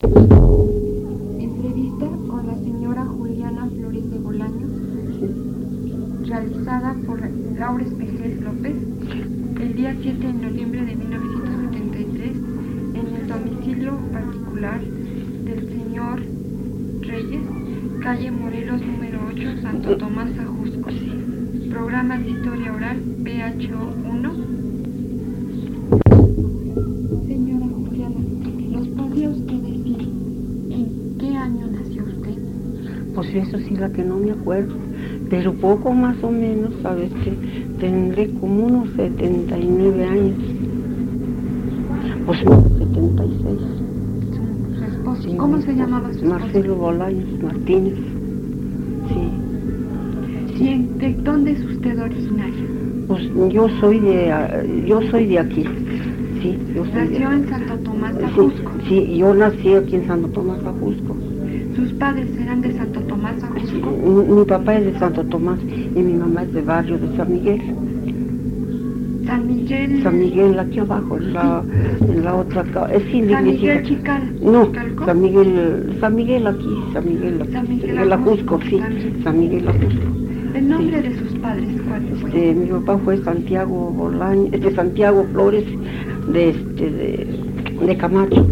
Entrevista con la señora Juliana Flores de Bolaños, realizada por Laura Espejel López, el día 7 de noviembre de 1973, en el domicilio particular del señor Reyes, calle Morelos número 8, Santo Tomás Ajusco. Programa de historia oral, PHO 1. Señora Juliana, ¿nos podría usted decir en qué año nació usted? Pues eso sí, la que no me acuerdo, pero poco más o menos, sabes que tendré como unos 79 años, pues 76. Su esposo, Sí, ¿cómo se llamaba su esposo? Marcelo Bolaños Martínez, sí. Sí, ¿de dónde es usted originario? Pues yo soy de aquí, sí. Nació en Santo Tomás Ajusco. Sí, yo nací aquí en Santo Tomás Ajusco. ¿Sus padres eran de Santo Tomás Ajusco? Mi papá es de Santo Tomás y mi mamá es de barrio de San Miguel. San Miguel. San Miguel aquí abajo, en la otra casa. San Miguel Chical. No, ¿Chicalco? San Miguel aquí, San Miguel Ajusco, sí, también. San Miguel Ajusco. ¿El nombre Sí. de sus padres cuál fue? Mi papá fue Santiago Bolaños, Santiago Flores de Camacho.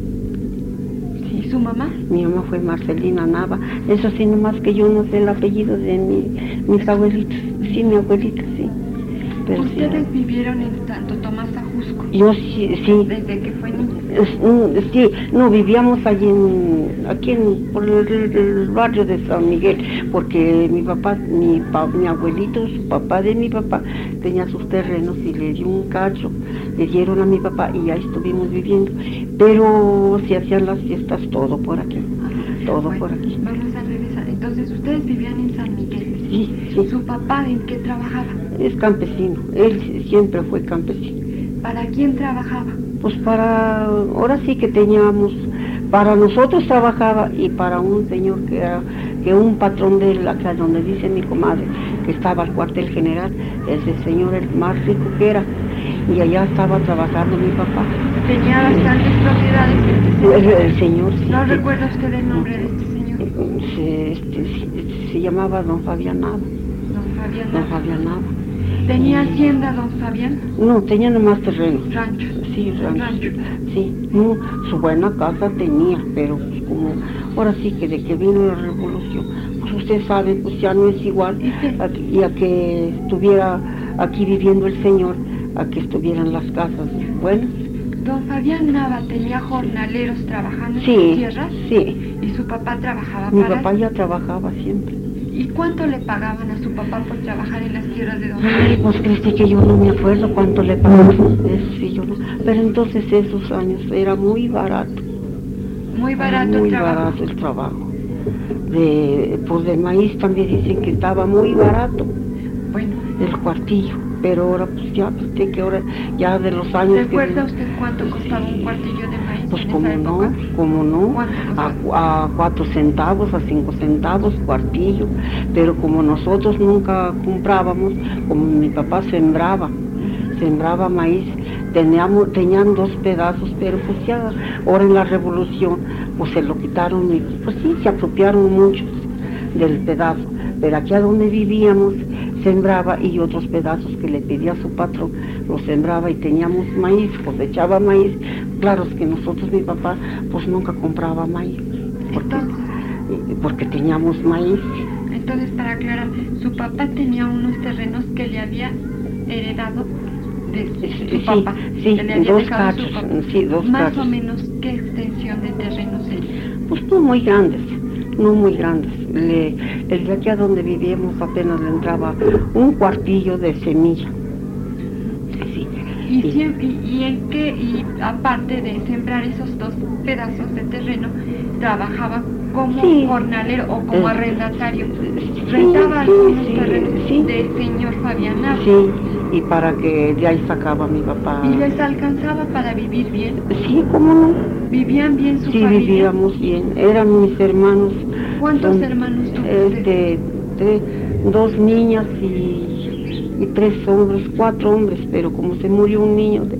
¿Y su mamá? Mi mamá fue Marcelina Nava. Eso sí, nomás que yo no sé el apellido de mis abuelitos. Sí, mi abuelita, sí. Pero ¿Ustedes sí, vivieron en Santo Tomás Ajusco? yo sí. Desde que fue niña. Sí, no, vivíamos allí por el barrio de San Miguel, porque mi papá, mi abuelito, su papá de mi papá, tenía sus terrenos y le dio un cacho, le dieron a mi papá y ahí estuvimos viviendo, pero se hacían las fiestas todo por aquí, todo Bueno, por aquí. Vamos a regresar. Entonces, ustedes vivían en San Miguel. Sí. ¿Su papá en qué trabajaba? Es campesino, él siempre fue campesino. ¿Para quién trabajaba? Pues ahora sí que teníamos, para nosotros trabajaba y para un señor que un patrón de acá donde dice mi comadre, que estaba al cuartel general, ese señor el más rico que era, y allá estaba trabajando mi papá. Tenía bastantes propiedades. El señor, sí. ¿No sí. recuerda usted el nombre de este señor? Se llamaba don Fabián Nava. Don Fabián Nava. ¿Tenía hacienda don Fabián? No, tenía nomás terrenos. Ranchos. Sí, rancho. Sí, no, su buena casa tenía, pero pues como ahora sí que de que vino la revolución, pues usted sabe, pues ya no es igual y a que estuviera aquí viviendo el señor, a que estuvieran las casas buenas. Don Fabián Nava tenía jornaleros trabajando en Sí, sus tierras. sí. ¿Y su papá trabajaba Mi para papá él? ya trabajaba siempre. ¿Y cuánto le pagaban a su papá por trabajar en las tierras de don Ay, Fabián? pues crees que yo no me acuerdo cuánto le pagaban. Eso sí, yo no. Pero entonces esos años era muy barato. Muy barato Muy el trabajo. barato el trabajo. Pues de maíz también dicen que estaba muy barato Bueno, el cuartillo, pero ahora pues ya, viste que ahora ya de los años ¿recuerda usted cuánto costaba un cuartillo de maíz pues en esa época? como no, ¿Cuánto costaba? a 4 centavos, a 5 centavos cuartillo, pero como nosotros nunca comprábamos, como mi papá sembraba maíz, tenían 2 pedazos, pero pues ya ahora en la revolución pues se lo quitaron y pues sí, se apropiaron muchos del pedazo, pero aquí a donde vivíamos sembraba y otros pedazos que le pedía a su patrón los sembraba y teníamos maíz, cosechaba maíz. Claro es que nosotros, mi papá, pues nunca compraba maíz, porque teníamos maíz. Entonces, para aclarar, su papá tenía unos terrenos que le había heredado de su papá. Sí, que le había 2 dejado cachos, su papá. sí, 2 Más cachos. o menos, ¿qué extensión de terrenos tenía? Pues no muy grandes. El de aquí a donde vivíamos apenas le entraba un cuartillo de semilla. Sí. Y aparte de sembrar esos 2 pedazos de terreno, trabajaba como jornalero o como arrendatario. Rentaba algunos terrenos del señor Fabián Nava. Sí, y para que de ahí sacaba mi papá. ¿Y les alcanzaba para vivir bien? Sí, ¿cómo no? ¿Vivían bien su sí, familia? Sí, vivíamos bien. Eran mis hermanos. ¿Cuántos hermanos tuvo usted? 2 niñas y 3 hombres, 4 hombres, pero como se murió un niño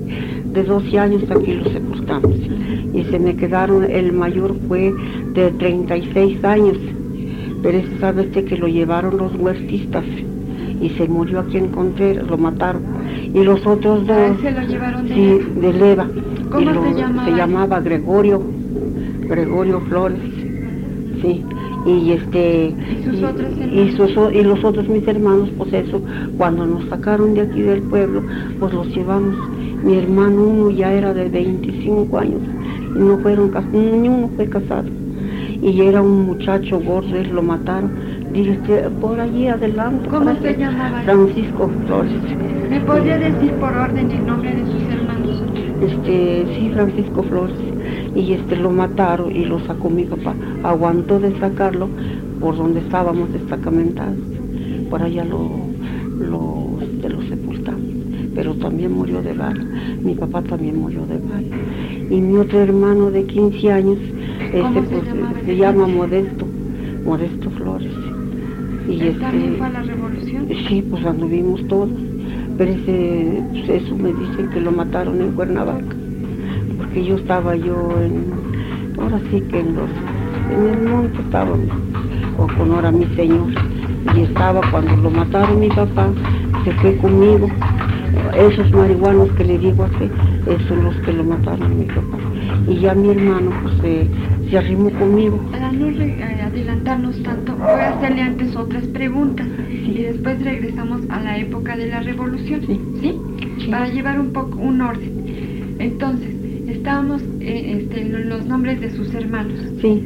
de 12 años aquí lo sepultamos. Y se me quedaron, el mayor fue de 36 años, pero ese sabe usted que lo llevaron los huertistas y se murió aquí en Contreras, lo mataron. Y los otros dos, ¿se lo llevaron de sí, Leva? de Leva. ¿Cómo y se llamaba? Se llamaba Gregorio Flores, sí. Y sus otros hermanos? y los otros mis hermanos, pues eso, cuando nos sacaron de aquí del pueblo, pues los llevamos. Mi hermano uno ya era de 25 años, no fueron ni uno fue casado, y era un muchacho gordo, él lo mataron. Dije, por allí adelante. ¿Cómo se llamaba? Francisco Flores. ¿Me podría decir por orden el nombre de sus hermanos? Sí, Francisco Flores. Y lo mataron y lo sacó mi papá. Aguantó de sacarlo por donde estábamos destacamentados. Por allá lo sepultamos. Pero también murió de bala. Mi papá también murió de bala. Y mi otro hermano de 15 años, se llama Modesto Flores. Y ¿Él también fue a la revolución? Sí, pues anduvimos todos. Pero eso me dicen que lo mataron en Cuernavaca. Porque ahora sí que en el monte estábamos, o con ahora mi señor. Y estaba cuando lo mataron mi papá, se fue conmigo. Esos marihuanos que le digo así, esos son los que lo mataron mi papá. Y ya mi hermano pues se arrimó conmigo. Para no adelantarnos tanto, voy a hacerle antes otras preguntas, sí, y después regresamos a la época de la revolución, sí, ¿sí? Sí. Para llevar un poco un orden. Entonces, estábamos en los nombres de sus hermanos. Sí.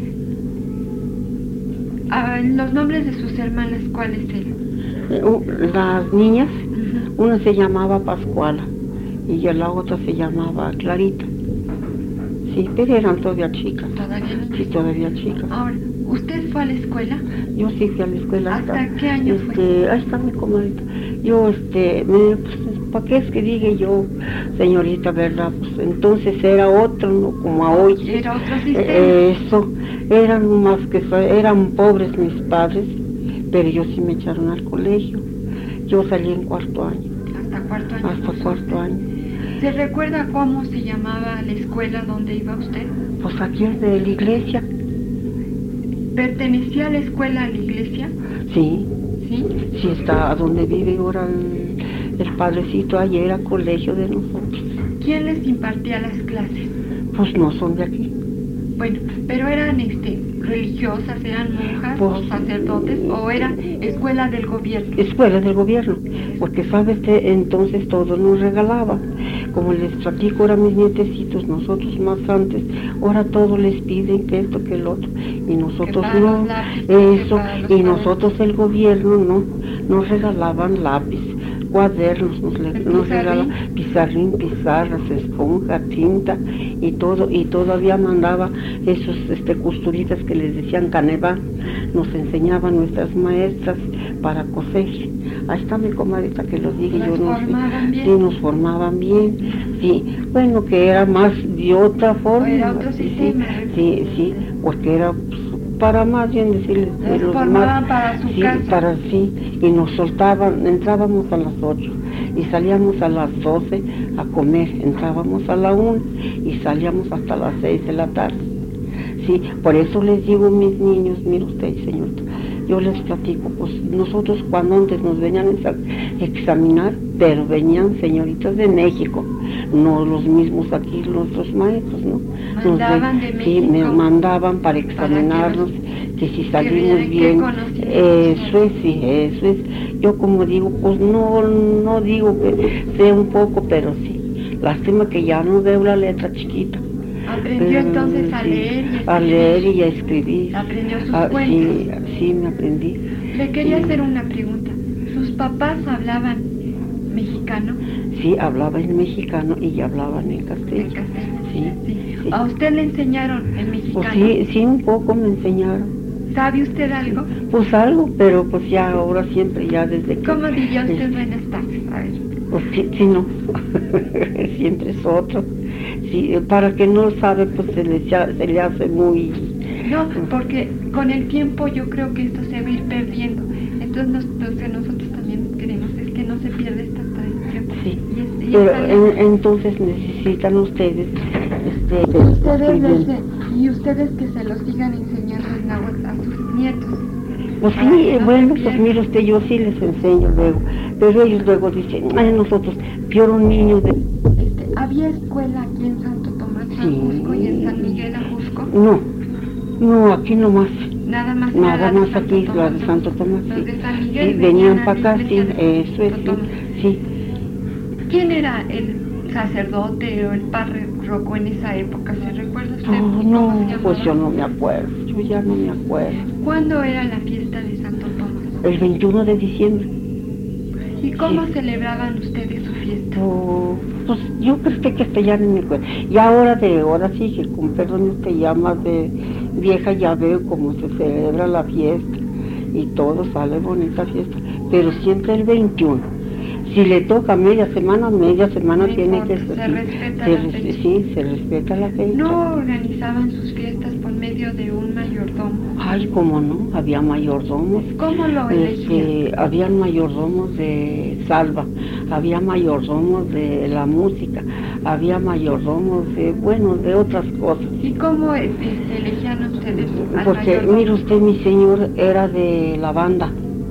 Los nombres de sus hermanas, ¿cuáles eran? Las niñas, una se llamaba Pascuala y ya la otra se llamaba Clarita. Sí, pero eran todavía chicas. ¿Todavía niñas? Sí, todavía chicas. Ahora, ¿usted fue a la escuela? Yo sí fui a la escuela. ¿Hasta qué año fue? Ahí está mi comadita. Yo, pues, ¿para qué es que diga yo, señorita, verdad? Pues entonces era otro, ¿no? Como a hoy. Era otro sistema. Eso, eran pobres mis padres, pero ellos sí me echaron al colegio. Yo salí en cuarto año. ¿Hasta cuarto año? Hasta cuarto año. ¿Se recuerda cómo se llamaba la escuela donde iba usted? Pues aquí es de la iglesia. ¿Pertenecía a la escuela a la iglesia? Sí. ¿Sí? Sí, está a donde vive ahora el padrecito, allí era colegio de nosotros. ¿Quién les impartía las clases? Pues no son de aquí. Bueno, pero eran religiosas, eran monjas, pues, o sacerdotes, o era escuela del gobierno. Escuela del gobierno, porque sabes que entonces todo nos regalaba. Como les platico ahora a mis nietecitos, nosotros más antes, ahora todo les piden que esto, que el otro, y nosotros no, eso, y nosotros el gobierno no, nos regalaban lápiz, cuadernos, nos regalaban pizarrín, pizarras, esponja, tinta y todo, y todavía mandaba esos costuritas que les decían canevá, nos enseñaban nuestras maestras para coser. Ahí está mi comadita que lo diga, yo no sé. Sí, nos formaban bien, sí, bueno, que era más de otra forma. Era otro sistema. Sí, porque era para más bien decirles de los formaban más, para su casa. Y nos soltaban, entrábamos a las 8 y salíamos a las 12 a comer, entrábamos a la 1 y salíamos hasta las 6 de la tarde. Sí, por eso les digo, mis niños, mire usted, señorita, yo les platico, pues nosotros cuando antes nos venían a examinar, pero venían señoritas de México, no los mismos aquí, nuestros maestros, ¿no? Mandaban de México. Sí, me mandaban para examinarnos, que si salimos bien, eso es. Yo como digo, pues no digo que sea un poco, pero sí, lástima que ya no veo la letra chiquita. ¿Aprendió entonces a leer y a escribir? A leer y a escribir. ¿Aprendió sus cuentos? Sí, me aprendí. Le quería hacer una pregunta. ¿Sus papás hablaban mexicano? Sí, hablaban en mexicano y hablaban en castellano. Sí. ¿A usted le enseñaron el mexicano? Pues sí, un poco me enseñaron. ¿Sabe usted algo? Pues algo, pero pues ya ahora siempre, ya desde que... ¿Cómo diría usted buenas tardes? A ver. Pues sí, no. Siempre es otro. Sí, para que no sabe, pues se le hace muy... No, porque con el tiempo yo creo que esto se va a ir perdiendo. Entonces lo que nosotros también queremos es que no se pierda esta tradición. Sí, Y pero esta- entonces necesitan ustedes, y ustedes que se lo sigan enseñando el náhuatl a sus nietos. pues para sí, que no bueno, se pues pierda. mire usted, yo sí les enseño luego, pero ellos luego dicen, ay, nosotros, peor un niño de... ¿Había escuela aquí en Santo Tomás Sí. Ajusco y en San Miguel Ajusco? No, aquí nomás. Nada más, Nada era la de más Santo aquí, la Tomás de Santo Ajusco. Tomás, Los sí. de San Miguel Sí, venían a para la acá, sí, iglesia de eso es, Santo Tomás. sí. ¿Quién era el sacerdote o el párroco en esa época? ¿Se recuerda usted? Oh, ¿Y cómo no, se llamaba? pues yo no me acuerdo, yo ya no me acuerdo. ¿Cuándo era la fiesta de Santo Tomás? El 21 de diciembre. ¿Y cómo Sí. celebraban ustedes su fiesta? Oh, pues yo creo que hasta ya no me acuerdo. Y ahora sí, que con perdón usted ya más de vieja ya veo cómo se celebra la fiesta y todo sale bonita fiesta, pero siempre el 21. Si le toca media semana No tiene importa, que se respeta la fecha. sí, se respeta la fecha. ¿No organizaban sus fiestas por medio de un mayordomo? Ay, cómo no, había mayordomos. ¿Cómo lo elegían? Habían mayordomos de salva, había mayordomos de la música, había mayordomos de otras cosas. ¿Y cómo elegían ustedes al Porque, mayordomo? mire usted, mi señor era de la banda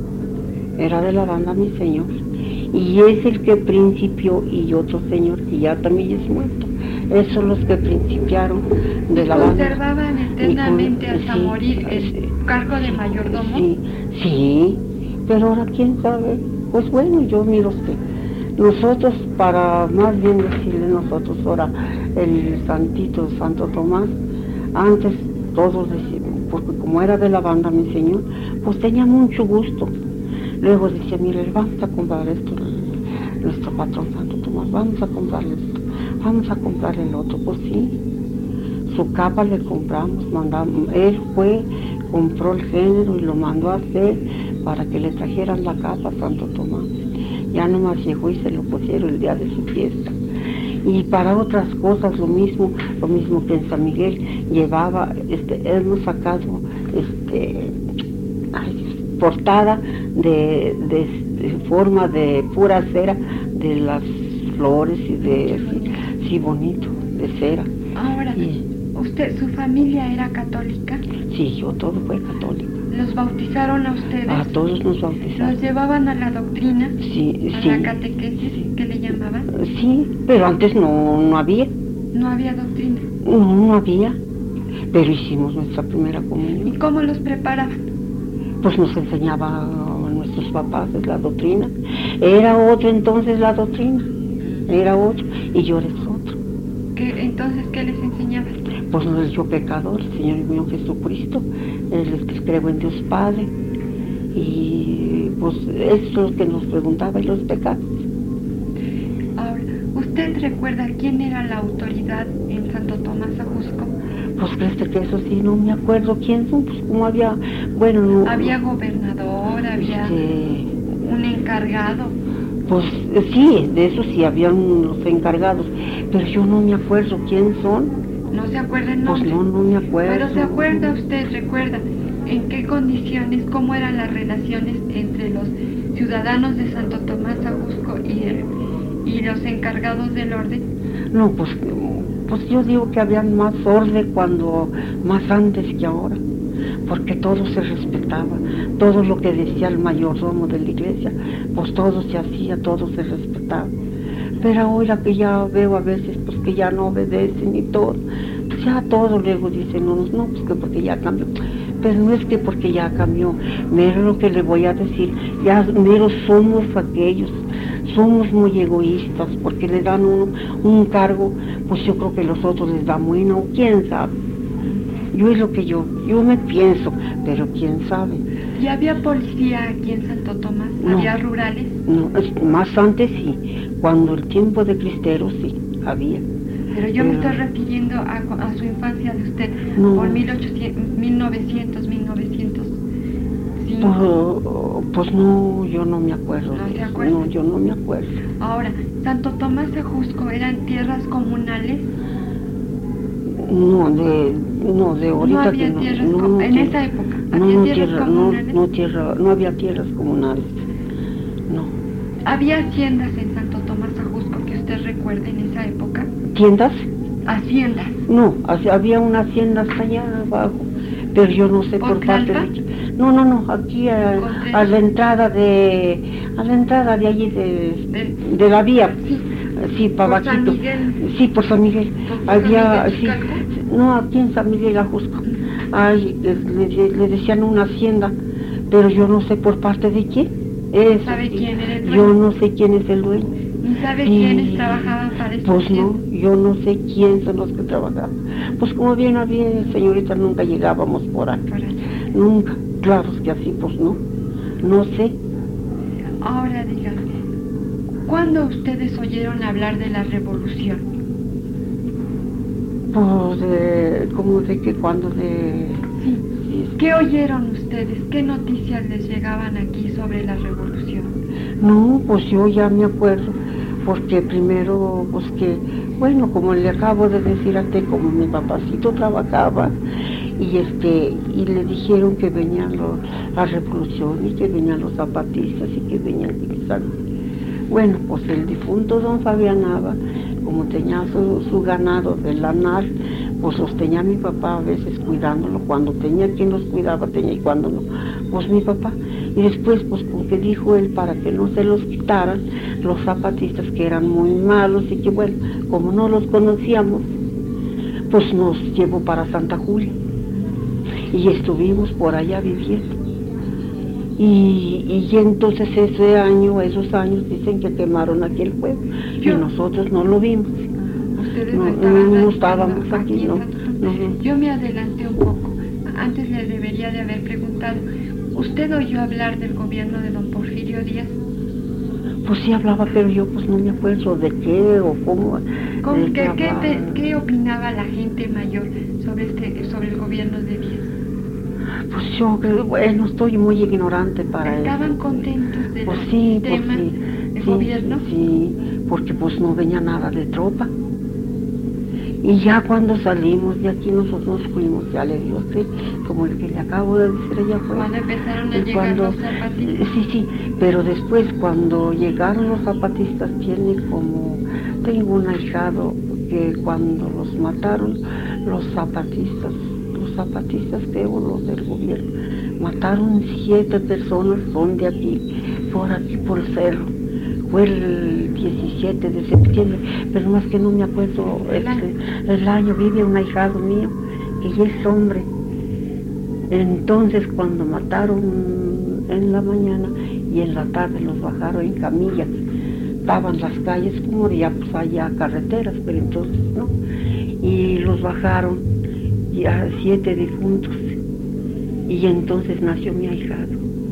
mi señor, y es el que principió, y otro señor que ya también es muerto. Esos son los que principiaron de la banda. ¿Conservaban eternamente hasta sí, morir el sí, cargo de mayordomo? Sí, pero ahora quién sabe. Pues bueno, yo miro usted. Nosotros, para más bien decirle nosotros ahora, el santito Santo Tomás, antes todos decíamos, porque como era de la banda mi señor, pues tenía mucho gusto. Luego decía, mire, vamos a comprar esto, nuestro patrón Santo Tomás, vamos a comprarle esto, vamos a comprar el otro, pues sí. Su capa le compramos, él compró el género y lo mandó a hacer para que le trajeran la capa a Santo Tomás. Ya nomás llegó y se lo pusieron el día de su fiesta. Y para otras cosas lo mismo que en San Miguel llevaba, hemos sacado portada de forma de pura cera de las flores y sí bonito, de cera. Ahora, ¿su familia era católica? Sí, yo todo fue católico. ¿Los bautizaron a ustedes? A todos nos bautizaron. ¿Los llevaban a la doctrina? Sí, ¿A la catequesis? ¿Qué le llamaban? Sí, pero antes no había. ¿No había doctrina? No había, pero hicimos nuestra primera ¿Y comunión. cómo los preparaban? Pues nos enseñaba a nuestros papás la doctrina. Era otro entonces la doctrina, era otro, y yo eres otro. Entonces, ¿qué les enseñaban? Pues no es yo pecador, el Señor mío Jesucristo, Él es que creo en Dios Padre, y pues eso es lo que nos preguntaba, y los pecados. Ahora, ¿usted recuerda quién era la autoridad en Santo Tomás Ajusco? Pues que eso sí, no me acuerdo quién son, pues como había, bueno, no... ¿Había gobernador, había un encargado? Pues sí, de eso sí, habían los encargados, pero yo no me acuerdo quién son. ¿No se acuerda el nombre? Pues no me acuerdo. Pero ¿se acuerda usted, recuerda, en qué condiciones, cómo eran las relaciones entre los ciudadanos de Santo Tomás Ajusco y los encargados del orden? No, pues yo digo que habían más orden más antes que ahora, porque todo se respetaba, todo lo que decía el mayordomo de la iglesia, pues todo se hacía, todo se respetaba. Pero ahora que ya veo a veces, pues que ya no obedecen y todo, pues ya todo luego dicen unos, no, pues que porque ya cambió. Pero no es que porque ya cambió, mira lo que le voy a decir, ya mira, somos aquellos, somos muy egoístas, porque le dan un cargo, pues yo creo que los otros les dan bueno, quién sabe. Yo es lo que yo me pienso, pero quién sabe. ¿Y había policía aquí en Santo Tomás? No. ¿Había rurales? No, más antes sí, cuando el tiempo de Cristeros sí, había. Pero yo me estoy refiriendo a su infancia de usted, No. por 1900, 1905. Pues no, yo no me acuerdo. ¿No de se eso. acuerda? No, yo no me acuerdo. Ahora, ¿Santo Tomás Ajusco eran tierras comunales? No, de ahorita No había que no. tierras no, en esa época. ¿Había tierras comunales? No había tierras comunales. No. ¿Había haciendas en Santo Tomás Ajusco? usted recuerde en esa época? ¿Tiendas? Haciendas. No, había una hacienda hasta allá abajo, pero yo no sé por parte de... No, aquí a la entrada de allí de la vía. Sí, para bajito. Sí, por San Miguel. Había, sí, no, aquí en San Miguel Ajusco. Ay, le decían una hacienda, pero yo no sé por parte de quién. Eso, ¿sabe sí. quién era el dueño? Yo no sé quién es el dueño. ¿Y sabe quiénes trabajaban para esta Pues hacienda? no, yo no sé quién son los que trabajaban. Pues como bien había, señorita, nunca llegábamos por ahí. Por allá. Nunca, claro que así, pues no sé. Ahora dígame, ¿cuándo ustedes oyeron hablar de la revolución? Pues, ¿cómo de qué? ¿Cuándo? Sí. ¿Qué oyeron ustedes? ¿Qué noticias les llegaban aquí sobre la revolución? No, pues yo ya me acuerdo, porque primero, pues que, bueno, como le acabo de decir a usted, como mi papacito trabajaba, y le dijeron que venían la revolución, y que venían los zapatistas, y que venían quizás. Bueno, pues el difunto don Fabián Nava, como tenía su ganado de lanar, pues los tenía mi papá a veces cuidándolo, cuando tenía quien los cuidaba, tenía, y cuando no, pues mi papá. Y después, pues porque dijo él, para que no se los quitaran los zapatistas, que eran muy malos, y que bueno, como no los conocíamos, pues nos llevó para Santa Julia, y estuvimos por allá viviendo. Y entonces esos años dicen que quemaron aquel pueblo, y nosotros no lo vimos. Ustedes no estábamos aquí, no. Yo me adelanté un poco. Antes le debería de haber preguntado, ¿usted oyó hablar del gobierno de don Porfirio Díaz? Pues sí hablaba, pero yo pues no me acuerdo de qué o cómo. ¿Qué opinaba la gente mayor sobre el gobierno de Díaz? Pues yo, bueno, estoy muy ignorante para eso. ¿Estaban contentos del pues sí, sistema de gobierno? Sí, porque pues no venía nada de tropa. Y ya cuando salimos de aquí nosotros fuimos, ya le digo a usted, como el que le acabo de decir allá fue. Cuando empezaron a llegar los zapatistas. Sí, pero después cuando llegaron los zapatistas, tengo un ahijado que cuando los mataron, los zapatistas creo, los del gobierno, mataron 7 personas, son de aquí por el cerro. Fue el 17 de septiembre, pero más que no me acuerdo el año. Vive un ahijado mío, que ya es hombre. Entonces cuando mataron en la mañana y en la tarde los bajaron en camillas, estaban las calles como ya pues allá carreteras, pero entonces no, y los bajaron ya 7 difuntos, y entonces nació mi ahijado,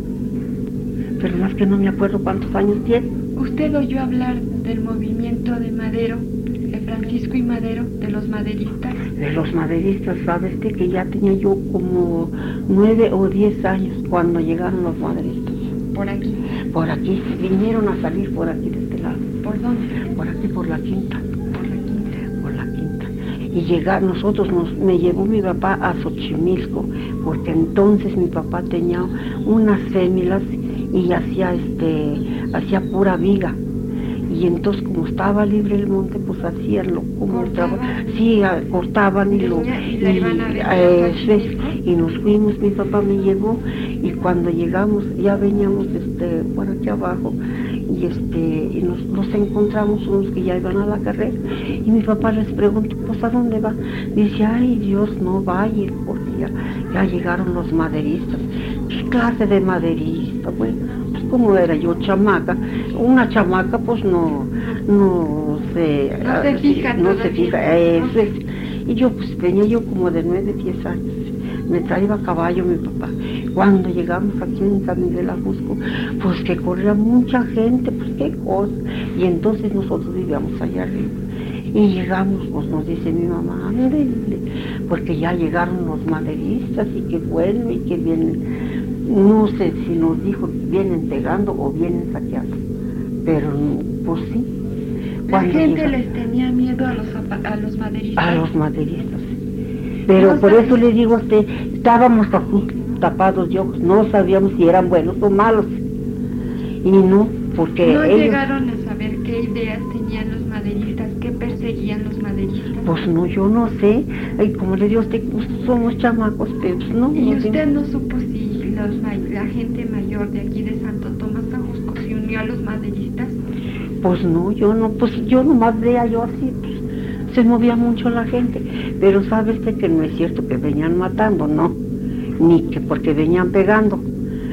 pero más que no me acuerdo cuántos años tiene. ¿Usted oyó hablar del movimiento de Madero, de Francisco y Madero, de los maderistas? De los maderistas, ¿sabes usted que ya tenía yo como 9 o 10 años cuando llegaron los maderistas? ¿Por aquí? Por aquí, vinieron a salir por aquí de este lado. ¿Por dónde? Por aquí, por la Quinta. Por la Quinta. Y me llevó mi papá a Xochimilco, porque entonces mi papá tenía unas fémilas y hacía pura viga. Y entonces como estaba libre el monte, pues hacíanlo como trabajo. Sí, cortaban y nos fuimos, mi papá me llevó, y cuando llegamos ya veníamos por aquí abajo, y nos encontramos unos que ya iban a la carrera, y mi papá les preguntó, pues ¿a dónde va? Dice, ay Dios, no vaya, porque ya llegaron los maderistas. ¿Qué clase de maderista? Bueno, pues como era yo chamaca, una chamaca pues no se fija, eso es. Y yo pues tenía como de 9, 10 años, me traía a caballo mi papá. Cuando llegamos aquí en San Miguel Ajusco, pues que corría mucha gente, pues qué cosa. Y entonces nosotros vivíamos allá arriba. Y llegamos, pues nos dice mi mamá, ándele, porque ya llegaron los maderistas, y que bueno, y que vienen, no sé si nos dijo, vienen pegando o vienen saqueando, pero pues sí. La gente les tenía miedo a los maderistas. A los maderistas. Pero por eso le digo a usted, estábamos aquí tapados de ojos, no sabíamos si eran buenos o malos. Y no, porque no ellos llegaron a saber qué ideas tenían los maderistas, qué perseguían los maderistas. Pues no, yo no sé. Ay, como le digo a usted, pues somos chamacos, pero pues no. ¿Y no usted no supo si la gente mayor de aquí de Santo Tomás Ajusco se unió a los maderistas? Pues no, yo nomás veía yo así, pues se movía mucho la gente. Pero sabe usted que no es cierto que venían matando, no. Ni que porque venían pegando.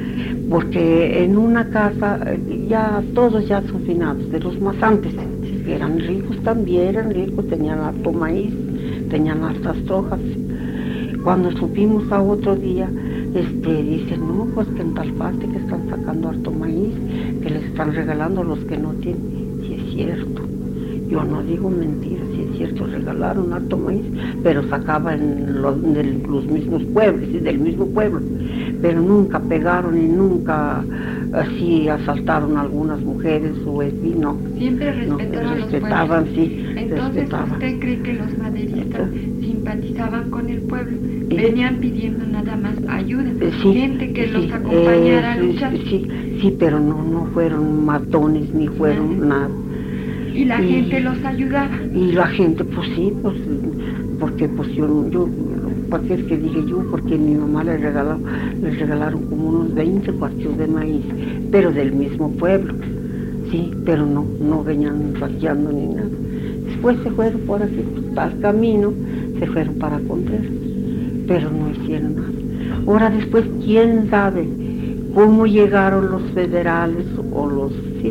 Porque en una casa, ya todos ya son finados, de los más antes, eran ricos también, eran ricos, tenían harto maíz, tenían hartas trojas. Cuando supimos a otro día, dicen, no, pues que en tal parte que están sacando harto maíz, que les están regalando a los que no tienen. Si es cierto, yo no digo mentiras, si es cierto, regalaron harto maíz, pero sacaban de los mismos pueblos, del mismo pueblo. Pero nunca pegaron y nunca así asaltaron a algunas mujeres o así, no. Siempre respetaron no, respetaban, los pueblos. Sí, entonces, respetaban. ¿usted cree que los maderistas simpatizaban con el pueblo? Venían pidiendo nada más ayuda, gente que los acompañara a luchar. Sí, pero no fueron matones ni fueron nada. ¿Y la gente los ayudaba? Y la gente, pues sí, pues, porque pues yo ¿para qué es que dije yo? Porque mi mamá les regalaron como unos 20 cuartos de maíz, pero del mismo pueblo, sí, pero no venían saqueando ni nada. Después se fueron por aquí, al camino, se fueron para Contreras, pero no hicieron nada. Ahora después, ¿quién sabe cómo llegaron los federales o los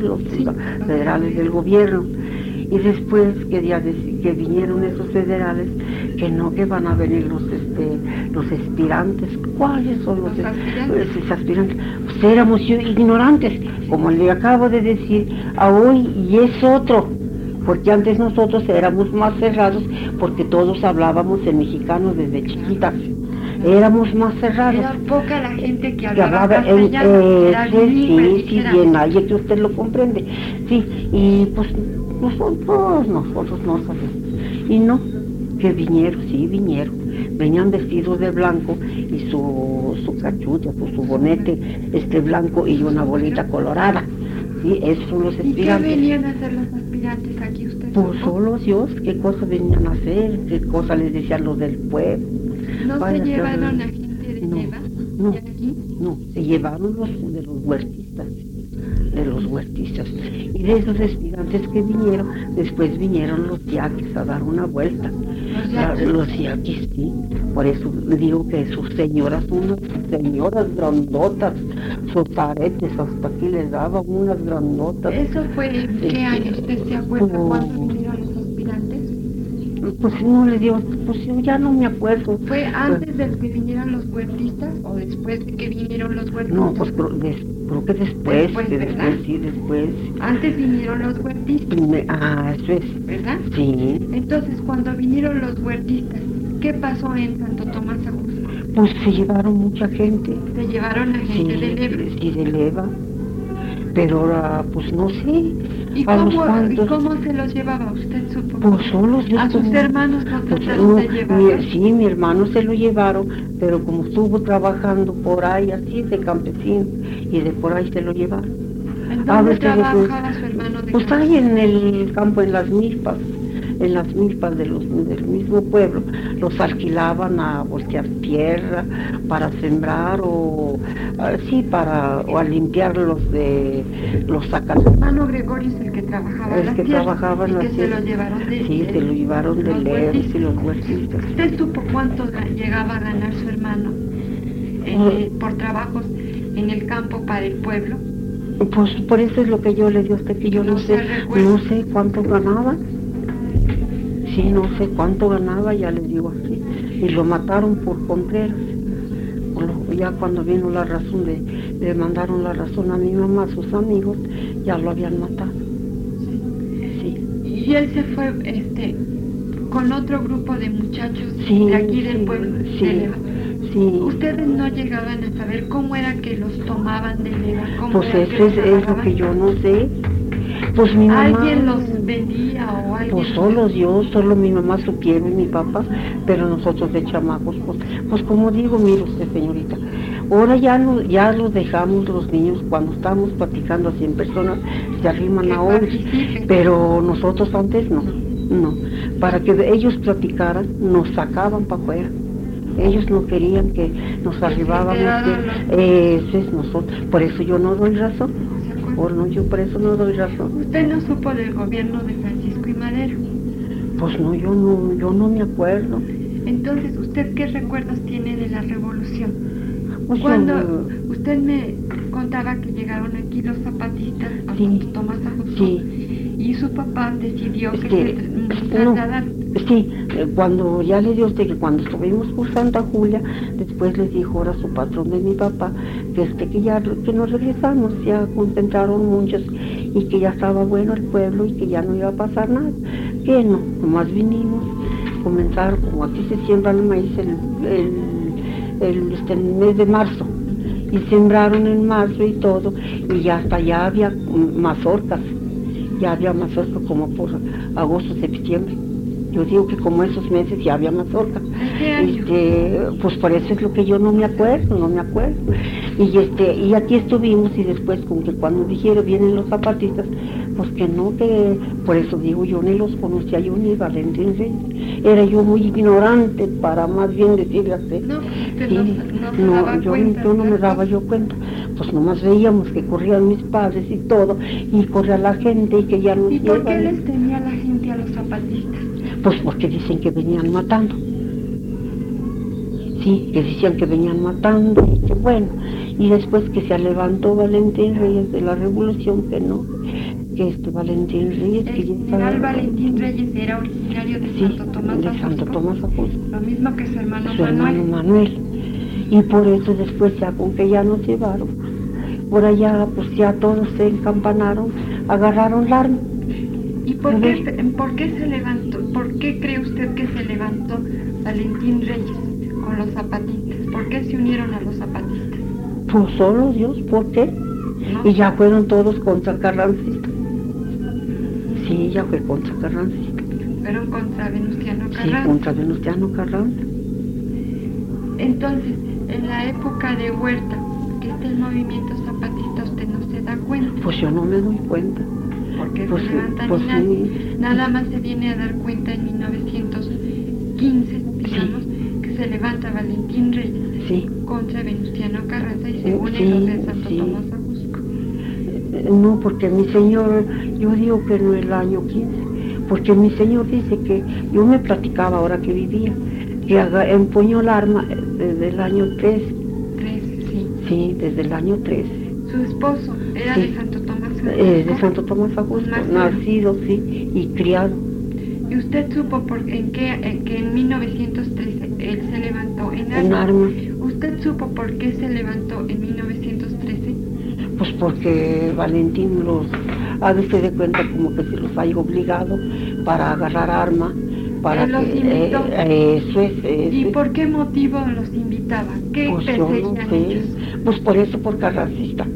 federales del gobierno? Y después que vinieron esos federales, que van a venir los aspirantes. ¿Cuáles son los aspirantes? Pues éramos ignorantes, como le acabo de decir a hoy, y es otro, porque antes nosotros éramos más cerrados, porque todos hablábamos en mexicano desde chiquitas. Éramos más cerrados. Era poca la gente que hablaba castellano. Sí, bien, ahí es que usted lo comprende. Sí, y pues nosotros no sabemos. Y no, que vinieron, venían vestidos de blanco y su cachucha, pues su bonete blanco y una bolita colorada. Sí, esos son los aspirantes. ¿Y qué venían a hacer los aspirantes aquí usted? Pues solo Dios, qué cosas venían a hacer, qué cosas les decían los del pueblo. ¿No se llevaron a gente de Leva? ¿De aquí? No, se llevaron los de los huertistas. Y de esos aspirantes que vinieron, después vinieron los yaquis a dar una vuelta. Los yaquis, sí. Por eso digo que sus señoras, unas señoras grandotas, sus aretes hasta aquí les daban unas grandotas. ¿Eso fue en qué año? ¿Usted se acuerda cuándo vinieron los aspirantes? Pues no le digo, pues yo ya no me acuerdo. ¿Fue antes de que vinieran los huertistas o después de que vinieron los huertistas? No, pues creo que después, sí, después. Antes vinieron los huertistas. Eso es. ¿Verdad? Sí. Entonces, cuando vinieron los huertistas, ¿qué pasó en Santo Tomás Ajusco? Pues se llevaron mucha gente. Se llevaron a gente de Leva. Sí, de Leva. Pero ahora, pues no sé. ¿Y cómo se los llevaba? ¿Usted supo? Pues solos. ¿A sus hermanos no trataron de llevarlos? Sí, mi hermano se lo llevaron, pero como estuvo trabajando por ahí, así, de campesino, y de por ahí se lo llevaron. ¿En dónde trabajaba su hermano de Pues ahí en el campo, en las milpas del mismo pueblo. Los alquilaban a voltear tierra para sembrar o a limpiar los sacados. Su hermano Gregorio es el que trabajaba en las tierras, se lo llevaron se lo llevaron de Leva y los huertistas. ¿Usted supo cuánto llegaba a ganar su hermano por trabajos en el campo para el pueblo? Pues por eso es lo que yo le digo a usted, que yo no sé cuánto ganaba. Sí, no sé cuánto ganaba, ya le digo así. Y lo mataron por Contreras. Ya cuando vino la razón, le mandaron la razón a mi mamá, a sus amigos, ya lo habían matado. Sí. Y él se fue con otro grupo de muchachos de aquí del pueblo de Leva. Sí. ¿Ustedes no llegaban a saber cómo era que los tomaban de Leva? Pues eso es lo que yo no sé. Pues mi mamá... ¿Alguien los vendía o alguien? Pues solo mi mamá supieron y mi papá, pero nosotros de chamacos, pues como digo, mire usted, señorita, Ahora ya los dejamos los niños, cuando estamos platicando a 100 personas, se arriman a 11, pero nosotros antes no. Para que ellos platicaran, nos sacaban para afuera. Ellos no querían que nos arribábamos, eso es nosotros. Por eso yo no doy razón. Yo por eso no doy razón. ¿Usted no supo del gobierno de Francisco I. Madero? Pues no, yo no me acuerdo. Entonces, ¿usted qué recuerdos tiene de la revolución? Pues Cuando usted me contaba que llegaron aquí los zapatistas a Santo Tomás Ajusco, y su papá decidió que se trasladaran. Sí, cuando ya le dio usted que cuando estuvimos por Santa Julia, después les dijo ahora su patrón de mi papá que nos regresamos, ya concentraron muchos y que ya estaba bueno el pueblo y que ya no iba a pasar nada. Que no, nomás vinimos, comenzaron, como aquí se siembra el maíz el mes de marzo, y sembraron en marzo y todo, y ya hasta ya había mazorcas, como por agosto, septiembre. Yo digo que como esos meses ya había mazorca. Pues por eso es lo que yo no me acuerdo. Y aquí estuvimos, y después con que cuando dijeron vienen los zapatistas, pues que no, que por eso digo, yo ni los conocía, yo ni Valentín Reyes. Era yo muy ignorante para más bien decirle a usted. Yo no me daba yo cuenta. Pues nomás veíamos que corrían mis padres y todo, y corría la gente y que ya nos llevan. ¿Y por qué les temía la gente a los zapatistas? Pues porque dicen que venían matando. Sí, que decían que venían matando, y que bueno. Y después que se levantó Valentín Reyes de la Revolución, que no, que Valentín Reyes... El general Valentín Reyes era originario de Santo Tomás Ajusco. Lo mismo que su hermano Manuel. Y por eso después ya con que ya nos llevaron, por allá pues ya todos se encampanaron, agarraron la arma. ¿Y por qué se levantó? ¿Por qué cree usted que se levantó Valentín Reyes con los zapatistas? ¿Por qué se unieron a los zapatistas? Pues solo Dios, ¿por qué? No. Y ya fueron todos contra Carrancita. Sí, ya fue contra Carrancita. ¿Fueron contra Venustiano Carranza? Sí, contra Venustiano Carranza. Entonces, en la época de Huerta, que está el movimiento zapatista, ¿usted no se da cuenta? Pues yo no me doy cuenta. Porque se levantan nada más se viene a dar cuenta en 1915, digamos, que se levanta Valentín Reyes contra Venustiano Carranza y se unen los de Santo Tomás Ajusco. No, porque mi señor, yo digo que no es el año 15, porque mi señor dice que, yo me platicaba ahora que vivía, que empuñó el arma desde el año 13. 13, sí. Sí, desde el año 13. Su esposo era de Santo Tomás Ajusco. De Santo Tomás Ajusco, nacido, sí, y criado. ¿Y usted supo que en 1913 él se levantó en armas? ¿Usted supo por qué se levantó en 1913? Pues porque Valentín hágase de cuenta como que se los haya obligado para agarrar arma. Para los invitó. Eso es. ¿Y por qué motivo los invitaba? ¿Qué perseguían ellos? Pues por eso, por carrancista.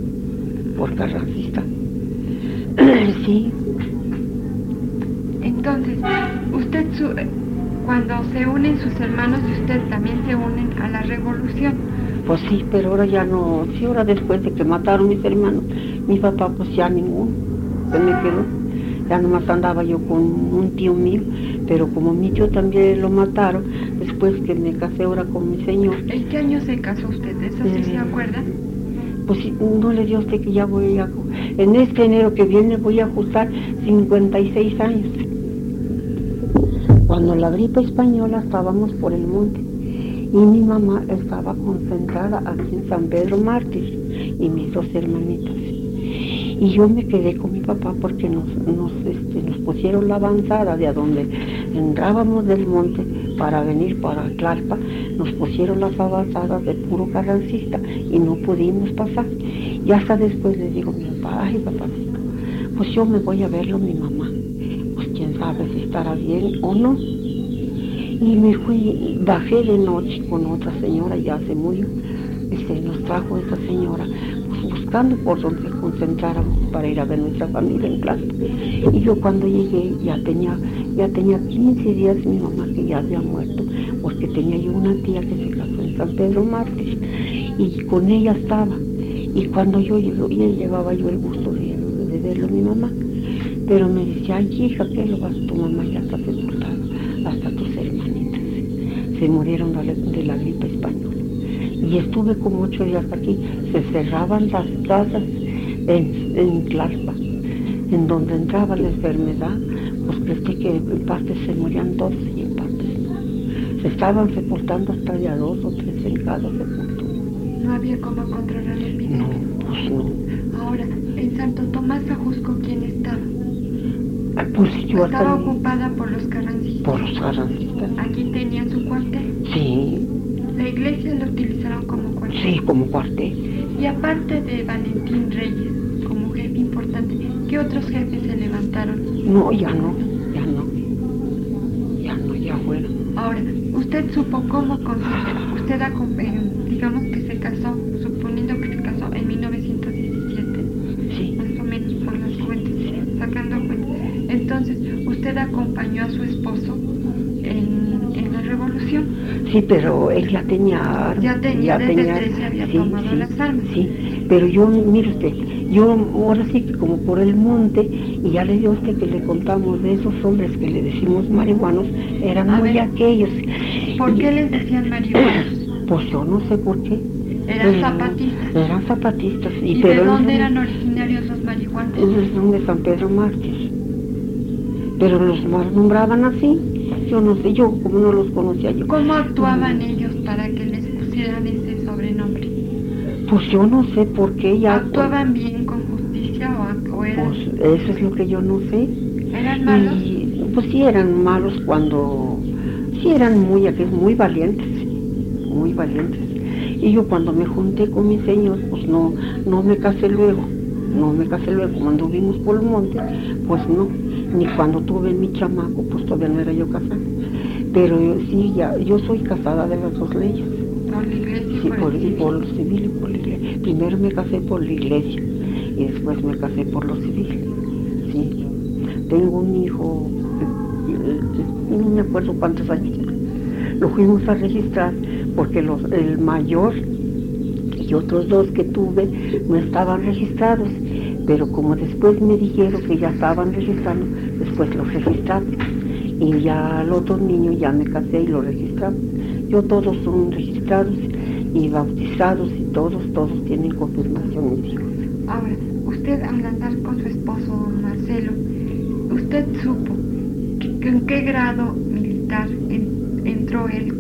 Sí. Entonces, usted, cuando se unen sus hermanos y usted también se unen a la revolución. Pues sí, pero ahora ya no. Sí, ahora después de que mataron mis hermanos, mi papá pues ya ninguno se me quedó. Ya nomás andaba yo con un tío mío, pero como mi tío también lo mataron, después que me casé ahora con mi señor. ¿En qué año se casó usted? ¿Eso sí se acuerda? Pues no le dio a usted que ya en este enero que viene voy a ajustar 56 años. Cuando la gripe española estábamos por el monte y mi mamá estaba concentrada aquí en San Pedro Mártir y mis dos hermanitas. Y yo me quedé con mi papá porque nos pusieron la avanzada de a donde entrábamos del monte para venir para Tlalpa, nos pusieron las avanzadas de puro carrancista y no pudimos pasar. Y hasta después le digo a mi papá, ay papacito, pues yo me voy a verlo a mi mamá, pues quién sabe si estará bien o no. Y me fui, bajé de noche con otra señora, ya se murió, nos trajo esa señora, buscando por donde concentráramos para ir a ver nuestra familia en clase. Y yo cuando llegué ya tenía 15 días mi mamá que ya había muerto, porque tenía yo una tía que se casó en San Pedro Mártir. y con ella estaba. Y cuando yo llevaba yo el gusto de verlo a mi mamá, pero me decía, ay hija, ¿qué lo vas? Tu mamá ya está sepultada, hasta tus hermanitas se murieron de la gripe española. Y estuve como 8 días aquí, se cerraban las casas en Tlalpan, en donde entraba la enfermedad, pues creí que en partes se morían todos y en partes no. Se estaban sepultando hasta de a 2 o 3 en cada sepultura. No había cómo controlar la epidemia. No, pues no. Ahora, en Santo Tomás Ajusco, ¿quién estaba? Pues yo Estaba ocupada por los carrancistas. Por los carrancistas. ¿Aquí tenían su cuartel? Sí. ¿La iglesia lo utilizaron como cuartel? Sí, como cuartel. Y aparte de Valentín Reyes, como jefe importante, ¿qué otros jefes se levantaron? No, ya fueron. Ahora, ¿usted supo cómo consiguió? Usted, digamos que se casó, suponiendo que se casó en 1917. Sí. Más o menos por las cuentas, sacando cuentas. Entonces, ¿usted acompañó a su esposo en la revolución? Sí, pero él ya tenía armas. Desde el 13 había tomado las armas. Sí, pero yo, mire usted, yo ahora sí que como por el monte, y ya le dio a usted que le contamos de esos hombres que le decimos marihuanos, eran muy aquellos. ¿Por qué les decían marihuanos? Pues yo no sé por qué. Eran zapatistas. Eran zapatistas. ¿Y de dónde eran originarios los marihuanos? De San Pedro Mártir. Pero los nombraban así. Yo no sé, yo como no los conocía yo. ¿Cómo actuaban ellos para que les pusieran ese sobrenombre? Pues yo no sé por qué ya... ¿Actuaban bien, con justicia o eran...? Pues eso es lo que yo no sé. ¿Eran malos? Pues sí eran malos cuando... Sí eran muy valientes. Muy valientes. Y yo cuando me junté con mi señor, pues no me casé luego. No me casé luego. Cuando anduvimos por el monte, pues no. Ni cuando tuve mi chamaco, pues todavía no era yo casada. Pero sí, yo soy casada de las dos leyes. ¿Por la iglesia? Sí, por lo civil y por la iglesia. Primero me casé por la iglesia y después me casé por lo civil. Sí. Tengo un hijo, no me acuerdo cuántos años. Lo fuimos a registrar porque el mayor y otros 2 que tuve no estaban registrados. Pero como después me dijeron que ya estaban registrando, después los registraron. Y ya al otro niño ya me casé y lo registramos. Yo todos son registrados y bautizados y todos tienen confirmación, mis hijos. Ahora, usted al andar con su esposo Marcelo, ¿usted supo en qué grado militar entró él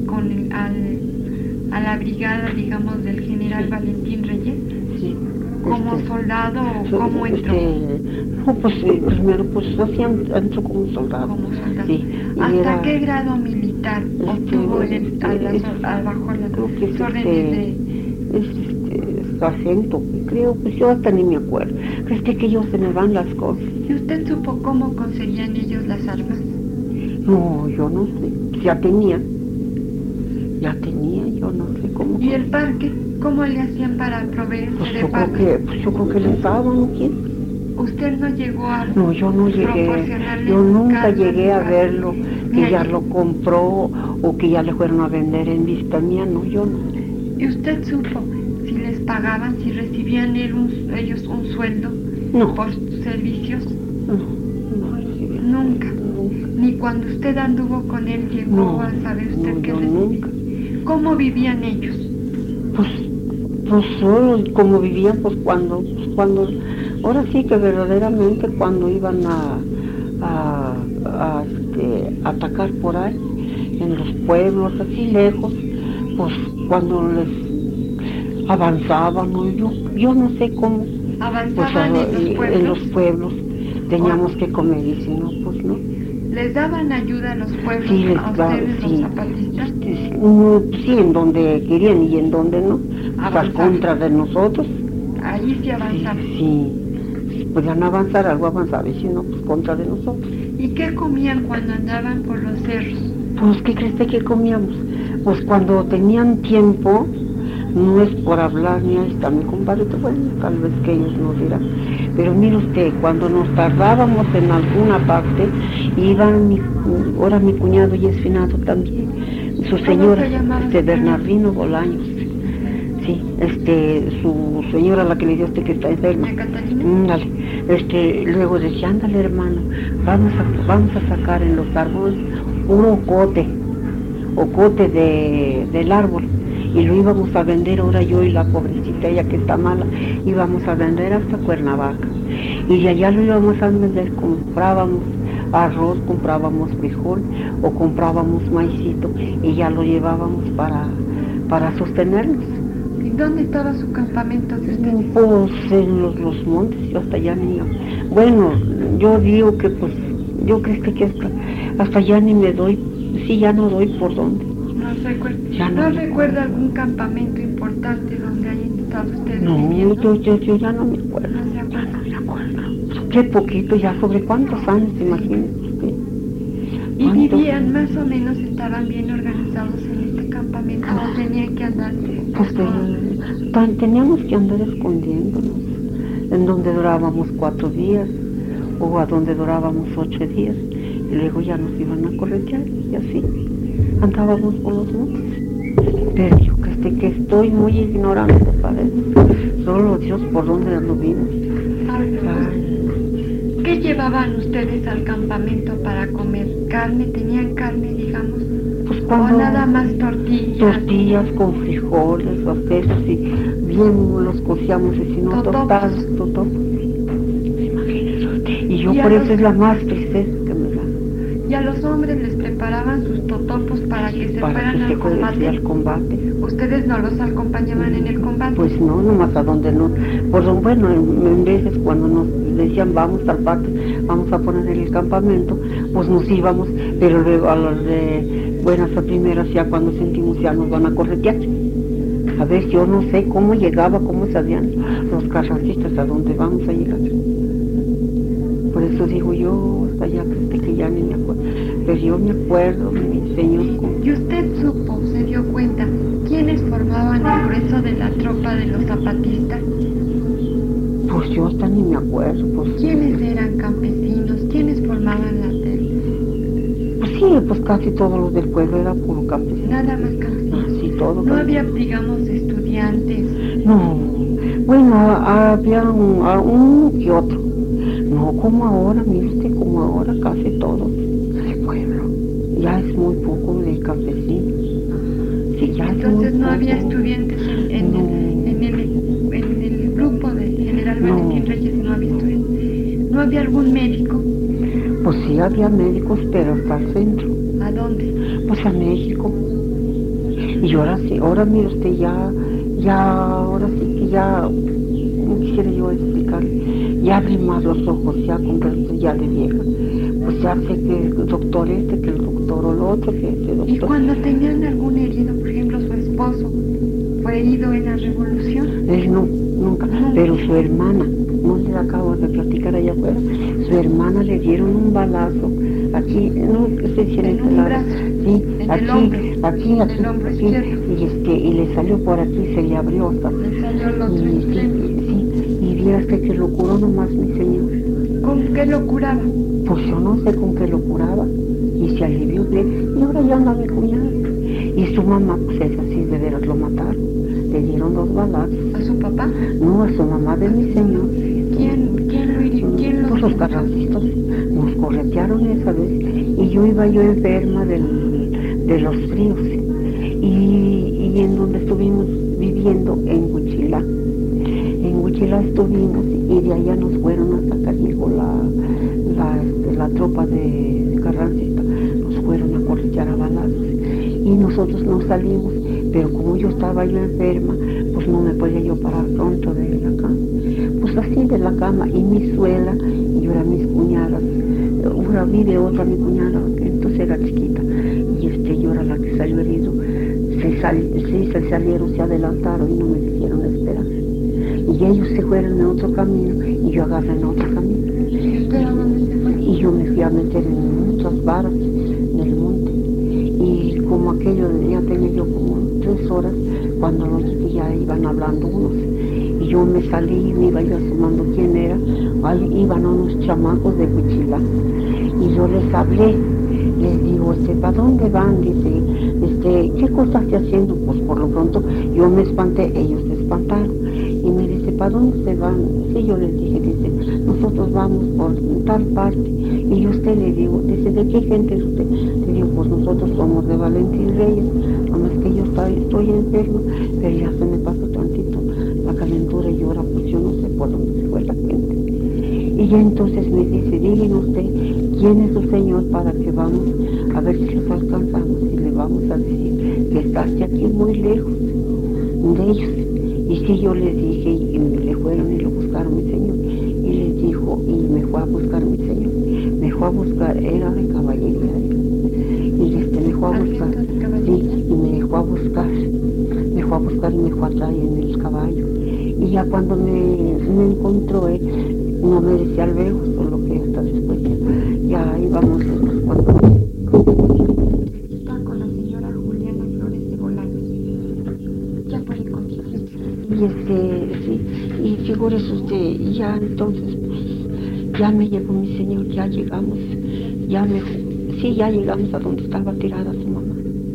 a la brigada, digamos, del general Valentín Reyes? Sí. ¿Como soldado o cómo entró? No, pues primero pues así entró como soldado. Como soldado. Sí. ¿Hasta qué grado militar obtuvo él bajo las órdenes de...? Sargento, creo, pues yo hasta ni me acuerdo. Que yo se me van las cosas. ¿Y usted supo cómo conseguían ellos las armas? No, yo no sé. Ya tenía, yo no sé cómo. ¿Y el parque? ¿Cómo le hacían para proveerse de parque? Yo creo que les daban, ¿quién? ¿Usted no llegó a No, yo no llegué, yo nunca llegué a verlo, que ya lo compró o que ya le fueron a vender en vista mía, no, yo no. ¿Y usted supo si les pagaban, si recibían ellos un sueldo por sus servicios? No. Nunca. Ni cuando usted anduvo con él llegó a saber usted qué recibía. Nunca. ¿Cómo vivían ellos? Pues solo como vivían, pues cuando, ahora sí que verdaderamente cuando iban a atacar por ahí, en los pueblos así lejos, pues cuando les avanzaban, ¿no? Yo no sé cómo. ¿Avanzaban pues, en los pueblos? Teníamos que comer y si no, pues no. ¿Les daban ayuda a los pueblos, sí, a ustedes los zapatistas? Sí, en donde querían y en donde no. Al contra de nosotros. Allí sí avanzaban. Sí, podían avanzar, algo avanzaba, y si no, pues contra de nosotros. ¿Y qué comían cuando andaban por los cerros? Pues, ¿qué crees que comíamos? Pues cuando tenían tiempo, no es por hablar, ni ahí está mi compadre, bueno, tal vez que ellos nos dirán. Pero mire usted, cuando nos tardábamos en alguna parte, iban ahora mi cuñado y es finado también, su señora, Bernardino Bolaños. Sí, Sí, su señora, la que le dio que está enferma. ¿Doña Catalina? Dale. Luego decía, ándale hermano, vamos a sacar en los árboles un ocote del árbol, y lo íbamos a vender, ahora yo y la pobrecita, ella que está mala, íbamos a vender hasta Cuernavaca, y de allá lo íbamos a vender, comprábamos arroz, comprábamos frijol, o comprábamos maicito, y ya lo llevábamos para sostenernos. ¿Y dónde estaba su campamento de ustedes? Pues en los montes, yo hasta allá ni... Bueno, yo digo que pues, yo creo que hasta allá ni me doy, sí, ya no doy por dónde. ¿No recuerda algún campamento importante donde hayan estado ustedes viviendo? Yo ya no me acuerdo. ¿No se acuerda? No me acuerdo. Qué poquito, ya sobre cuántos años, imagínense usted. ¿Y vivían más o menos, estaban bien organizados en este campamento o tenían que andar? Pues teníamos que andar escondiéndonos, en donde durábamos 4 días, o a donde durábamos 8 días, y luego ya nos iban a corretear, y así andábamos por los montes. Pero yo que estoy muy ignorante para eso, solo Dios por dónde anduvimos. ¿Qué llevaban ustedes al campamento para comer? ¿Carne? ¿Tenían carne, digamos? Pues ¿O nada más tortillas? Tortillas con frijoles, aceros, y bien los cocíamos, y si no tostados, totopos. Imagínese usted. Y yo por eso es la más tristeza que me da. ¿Y a los hombres les preparaban sus totopos para que se fueran al combate? ¿Ustedes no los acompañaban en el combate? Pues no, nomás a donde no. Bueno, en veces cuando nos decían vamos al patio, vamos a poner en el campamento, pues nos íbamos, pero luego a los de buenas a primeras, ya cuando sentimos ya nos van a corretear. A ver, yo no sé cómo sabían los carrancistas a dónde vamos a llegar. Por eso digo yo, hasta allá que ya ni me acuerdo. Pero yo me acuerdo, mi señor. ¿Y usted se dio cuenta, quiénes formaban el grueso de la tropa de los zapatistas? Pues yo hasta ni me acuerdo. Pues, ¿quiénes eran campesinos? ¿Quiénes formaban la tele? Pues sí, pues casi todos los del pueblo era puro campesino. Nada más campesinos. Sí, todo. ¿No había, digamos, estudiantes? No, bueno, había uno que otro. No como ahora, mire usted, como ahora casi todos del pueblo. Ya es muy poco de campesinos. Sí, ya entonces no había estudiantes en el grupo de General Valentín Reyes, no había estudiantes. ¿No había algún médico? Pues sí había médicos, pero hasta el centro. ¿A dónde? Pues a México. Y ahora sí, ahora mire usted, ahora sí que ya, ¿cómo quisiera yo explicarle? Ya abrí más los ojos, ya comprendo, ya de vieja. Pues ya sé que el doctor que el doctor o lo otro, que ese doctor. ¿Y cuando tenían algún herido, por ejemplo, su esposo, fue herido en la revolución? Él no, nunca. Pero su hermana, no le acabo de platicar allá afuera, su hermana le dieron un balazo, aquí, no sé si en este lado. Sí, en aquí, el hombro, aquí, en el hombro izquierdo. Y le salió por aquí, se le abrió hasta. Le salió el otro extremo. Sí, y vieras que lo curó nomás mi señor. ¿Con qué lo curaba? Pues yo no sé con qué lo curaba, y se alivió bien, y ahora ya anda mi cuñada. Y su mamá, pues es así, de veras lo mataron, le dieron 2 balazos. ¿A su papá? No, a su mamá de mi señor. ¿Quién lo hirió? ¿Quién lo pues los carrancistas nos corretearon esa vez, y yo iba enferma de los fríos, y en donde estuvimos viviendo, en Huichilá. En Huichilá estuvimos, y de allá nos fueron a sacar, llegó la tropa de carrancista, nos fueron a corretear a balazos, y nosotros no salimos, pero como yo estaba yo enferma, pues no me podía yo parar pronto de la cama, pues así de la cama, y mi suela, y ahora mis cuñadas, ahora vive otra mi cuñada, que entonces era chiquita, y yo era la que salió herido, se salieron, se adelantaron y no me quisieron esperar, y ellos se fueron en otro camino, y yo agarré en otro camino. ¿Y usted a dónde se fue? Y yo me fui a meter en muchas varas del monte, y como aquello ya tenía yo como 3 horas, cuando los ya iban hablando unos, y yo me salí y me iba yo asomando quién era. Ahí iban unos chamacos de Huichilá, y yo les hablé, Les digo, ¿para dónde van? Dice, ¿qué cosa está haciendo? Pues por lo pronto yo me espanté, ellos se espantaron. Y me dice, ¿para dónde se van? Sí, yo les dije, dice, nosotros vamos por tal parte. Y yo a usted le digo, dice, ¿de qué gente es usted? Le digo, pues nosotros somos de Valentín Reyes, nomás que yo estoy enferma, pero ya se me pasó tantito la calentura y ahora pues yo no sé por dónde se fue la gente. Y ya entonces me dice, díganme usted, ¿quién es su señor para que vamos a ver si los alcanzamos y le vamos a decir que está hacia aquí muy lejos de ellos? Y sí, yo les dije, y le fueron y lo buscaron mi señor, y les dijo, y me fue a buscar mi señor, me fue a buscar, era de caballería, y me fue a buscar, sí, y me dejó a buscar, me fue a buscar y me fue a traer en el caballo. Y ya cuando me encontró él, no me decía Albergo, solo que hasta después ya íbamos cuando está con la señora Juliana Flores de Bolaños. Ya puede continuar. Y sí, y figúrese usted, ya entonces, pues, ya me llevó mi señor, ya llegamos, ya llegamos a donde estaba tirada su mamá.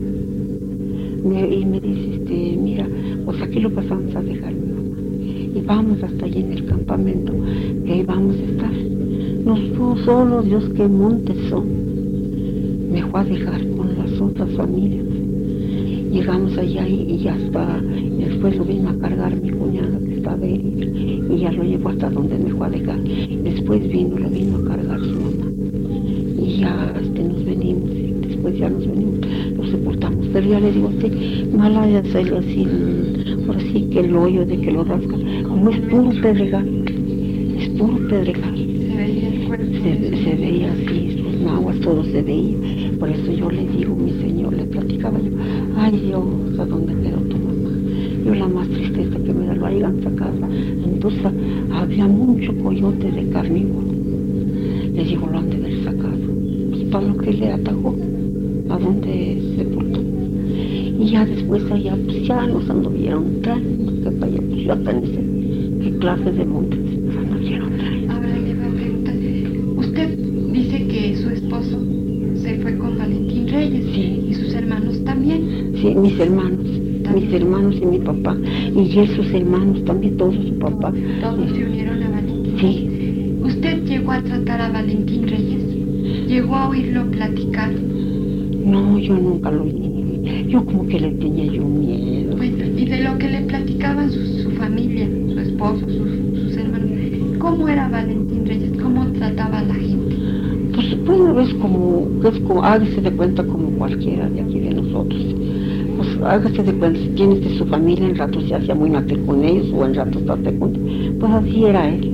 Y me dice, mira, pues aquí lo pasamos a dejar mi mamá. Y vamos hasta allí en el campamento, que ahí vamos a estar. Nosotros solos, Dios, qué montes son. Me fue a dejar con las otras familias. Llegamos allá y ya está, después lo vino a cargar mi cuñada que estaba herida y ya lo llevó hasta donde me fue a dejar. Después lo vino a cargar su mamá. Y ya nos venimos, y después ya nos venimos, lo sepultamos. Pero ya le digo a usted, mala de hacerlo así, por así que el hoyo de que lo rasca, como es puro pedregal, es puro pedregal. Se veía el cuerpo. Se veía así, sus nahuas, todo se veía. Por eso yo le digo, mi señor, le platicaba yo, ay Dios, ¿a dónde quedó tu mamá? Yo la más tristeza que me lo hayan sacado. Entonces había mucho coyote de carnívoro. Le digo, lo han de haber sacado. Pues para lo que le atajó, a donde sepultó. Y ya después allá, pues ya nos anduvieron trayendo, que para allá, pues yo hasta ni sé qué clase de montes nos anduvieron trayendo. Ahora le va a preguntar, usted dice que su esposo se fue con Valentín Reyes, sí, y sus hermanos también. Sí, mis hermanos y mi papá, y él sus hermanos también, todos su papá. Todos se unieron a Valentín. Sí. ¿Usted llegó a tratar a Valentín Reyes? ¿Llegó a oírlo platicar? No, yo nunca lo oí. Yo como que le tenía yo miedo. Bueno, y de lo que le platicaban su familia, su esposo, sus hermanos, ¿cómo era Valentín Reyes? ¿Cómo trataba a la gente? Pues bueno, es como, hágase de cuenta como cualquiera de aquí de nosotros. Pues hágase de cuenta, si tienes de su familia, en rato se hacía muy mate con ellos, o en rato estate con. Pues así era él,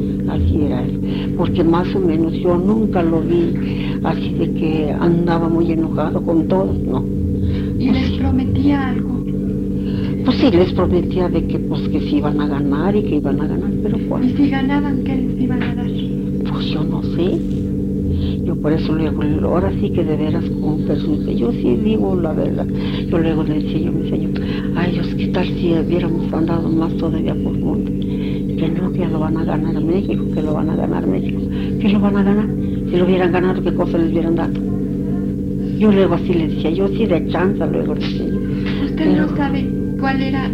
porque más o menos yo nunca lo vi así de que andaba muy enojado con todos, no. ¿Y les prometía algo? Pues sí, les prometía de que pues que se iban a ganar y que iban a ganar, pero ¿cuál? ¿Y si ganaban, qué les iban a dar? Pues yo no sé. Yo por eso luego, ahora sí que de veras con permiso, yo sí digo la verdad. Yo luego le decía yo a mi señor, ay Dios, ¿qué tal si hubiéramos andado más todavía por monte? Que no, que ya lo van a ganar México, que lo van a ganar México, que lo van a ganar. Si lo hubieran ganado, ¿qué cosa les hubieran dado? Yo luego así le decía, yo sí de chanza luego decía yo. ¿Usted no sabe cuál era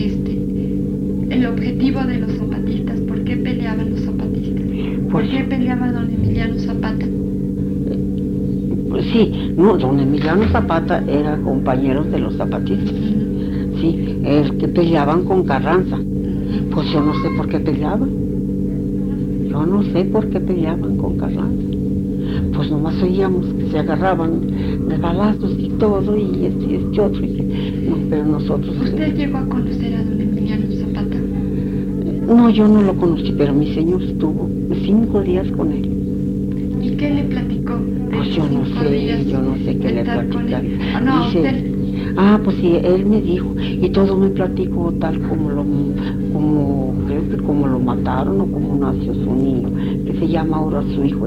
el objetivo de los zapatistas? ¿Por qué peleaban los zapatistas? ¿Por qué peleaba don Emiliano Zapata? Pues sí, no, don Emiliano Zapata era compañero de los zapatistas. Sí, el que peleaban con Carranza. Pues yo no sé por qué peleaban. Yo no sé por qué peleaban con Carranza. Pues nomás oíamos que se agarraban de balazos y todo, y este otro. No, pero nosotros... ¿Usted llegó a conocer a don Emiliano Zapata? No, yo no lo conocí, pero mi señor estuvo 5 días con él. ¿Y qué le platicó? Pues yo no sé qué le platicaba. No, dice, usted... Pues sí, él me dijo, y todo me platicó tal creo que como lo mataron o como nació su niño, que se llama ahora su hijo,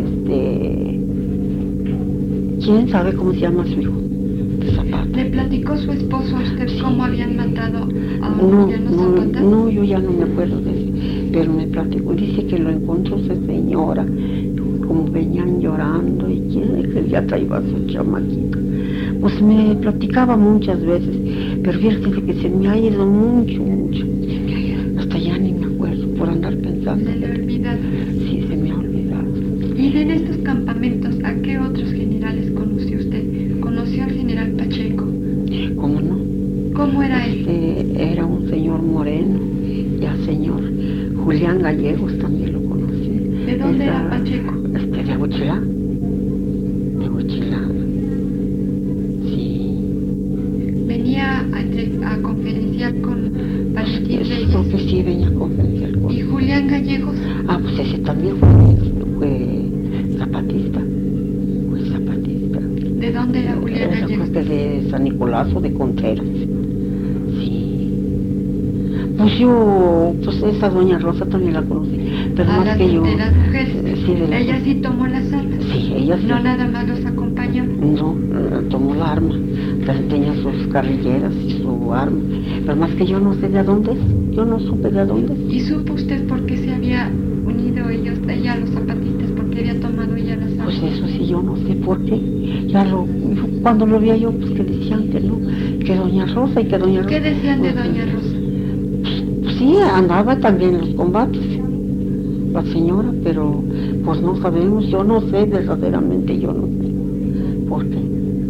¿quién sabe cómo se llama su hijo? Zapata. ¿Le platicó su esposo a usted cómo habían matado a don Emiliano Zapata? No, yo ya no me acuerdo de eso, pero me platicó, dice que lo encontró su señora, como venían llorando y que ya traía a su chamaquita. Pues me platicaba muchas veces, pero fíjate que se me ha ido mucho. Hasta ya ni me acuerdo por andar pensando. ¿Se le ha olvidado? Sí, se me ha olvidado. ¿Y en estos campamentos a qué otros generales conoció usted? ¿Conoció al general Pacheco? ¿Cómo no? ¿Cómo era él? Era un señor moreno y al señor Julián Gallegos también lo conocí. ¿De dónde era Pacheco? De Huichilá. De Huichilá. Sí. ¿Venía a conferenciar con Valentín Reyes? Creo que sí venía a conferenciar con... ¿Y Julián Gallegos? Ah, pues ese también fue zapatista. Fue zapatista. ¿De dónde era Julián Gallegos? Creo que de San Nicolás o de Contreras. Sí. Pues yo, pues esa doña Rosa también la conocí. Pero ¿A más las, que yo... de las mujeres? Sí, de las... ¿Ella sí tomó las armas? Sí, ella sí. ¿No nada más los acompañó? No, tomó la arma. Tenía sus carrilleras y su arma. Pero más que yo no sé de dónde es. Yo no supe de dónde es. ¿Y supo usted por qué se había unido ella a los zapatistas? ¿Por qué había tomado ella las armas? Pues eso sí, yo no sé por qué. Cuando lo veía yo, pues que decían que no, que doña Rosa y que doña Rosa. ¿Qué decían de doña Rosa? Pues sí, andaba también en los combates, la señora, pero pues no sabemos, yo no sé, verdaderamente yo no sé. ¿Por qué?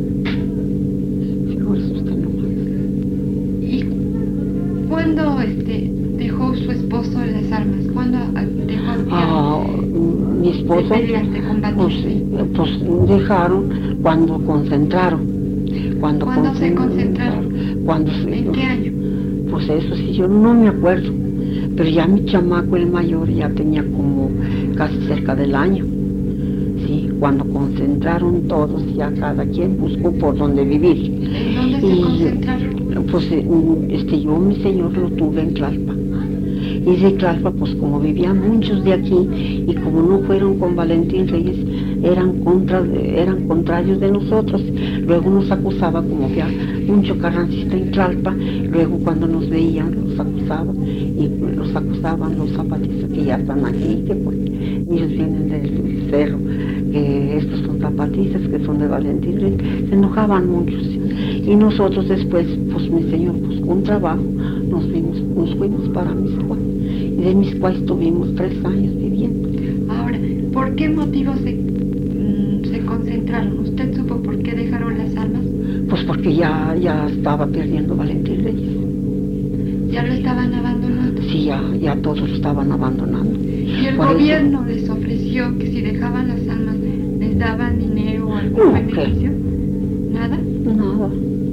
Fíjese usted nomás. ¿Y cuándo dejó su esposo las armas? ¿Cuándo dejó Mi esposo, de pelear, de combatir? pues dejaron cuando concentraron. ¿Cuándo se concentraron? ¿En qué año? Pues eso sí, yo no me acuerdo. Pero ya mi chamaco, el mayor, ya tenía como casi cerca del año. Sí, cuando concentraron todos, ya cada quien buscó por dónde vivir. ¿En dónde se concentraron? Pues yo, mi señor, lo tuve en Tlalpa. Y de Tlalpa, pues como vivían muchos de aquí, y como no fueron con Valentín Reyes, eran contrarios de nosotros. Luego nos acusaba, como había mucho carrancista en Tlalpa, luego cuando nos veían los acusaban, y los acusaban los zapatistas que ya están aquí, que pues ellos vienen del cerro, que estos son zapatistas, que son de Valentín Reyes. Se enojaban mucho, ¿sí? Y nosotros después, pues mi señor buscó un trabajo, nos fuimos para Mixcoac, y de Mixcoac estuvimos 3 años viviendo. Ahora, ¿por qué motivos se concentraron? ¿Usted supo por qué dejaron las armas? Pues porque ya estaba perdiendo Valentín Reyes. ¿Ya lo estaban abandonando? Sí, ya todos lo estaban abandonando. ¿Y el Por gobierno les ofreció que si dejaban las armas les daban dinero o algún beneficio? ¿Nada? Nada.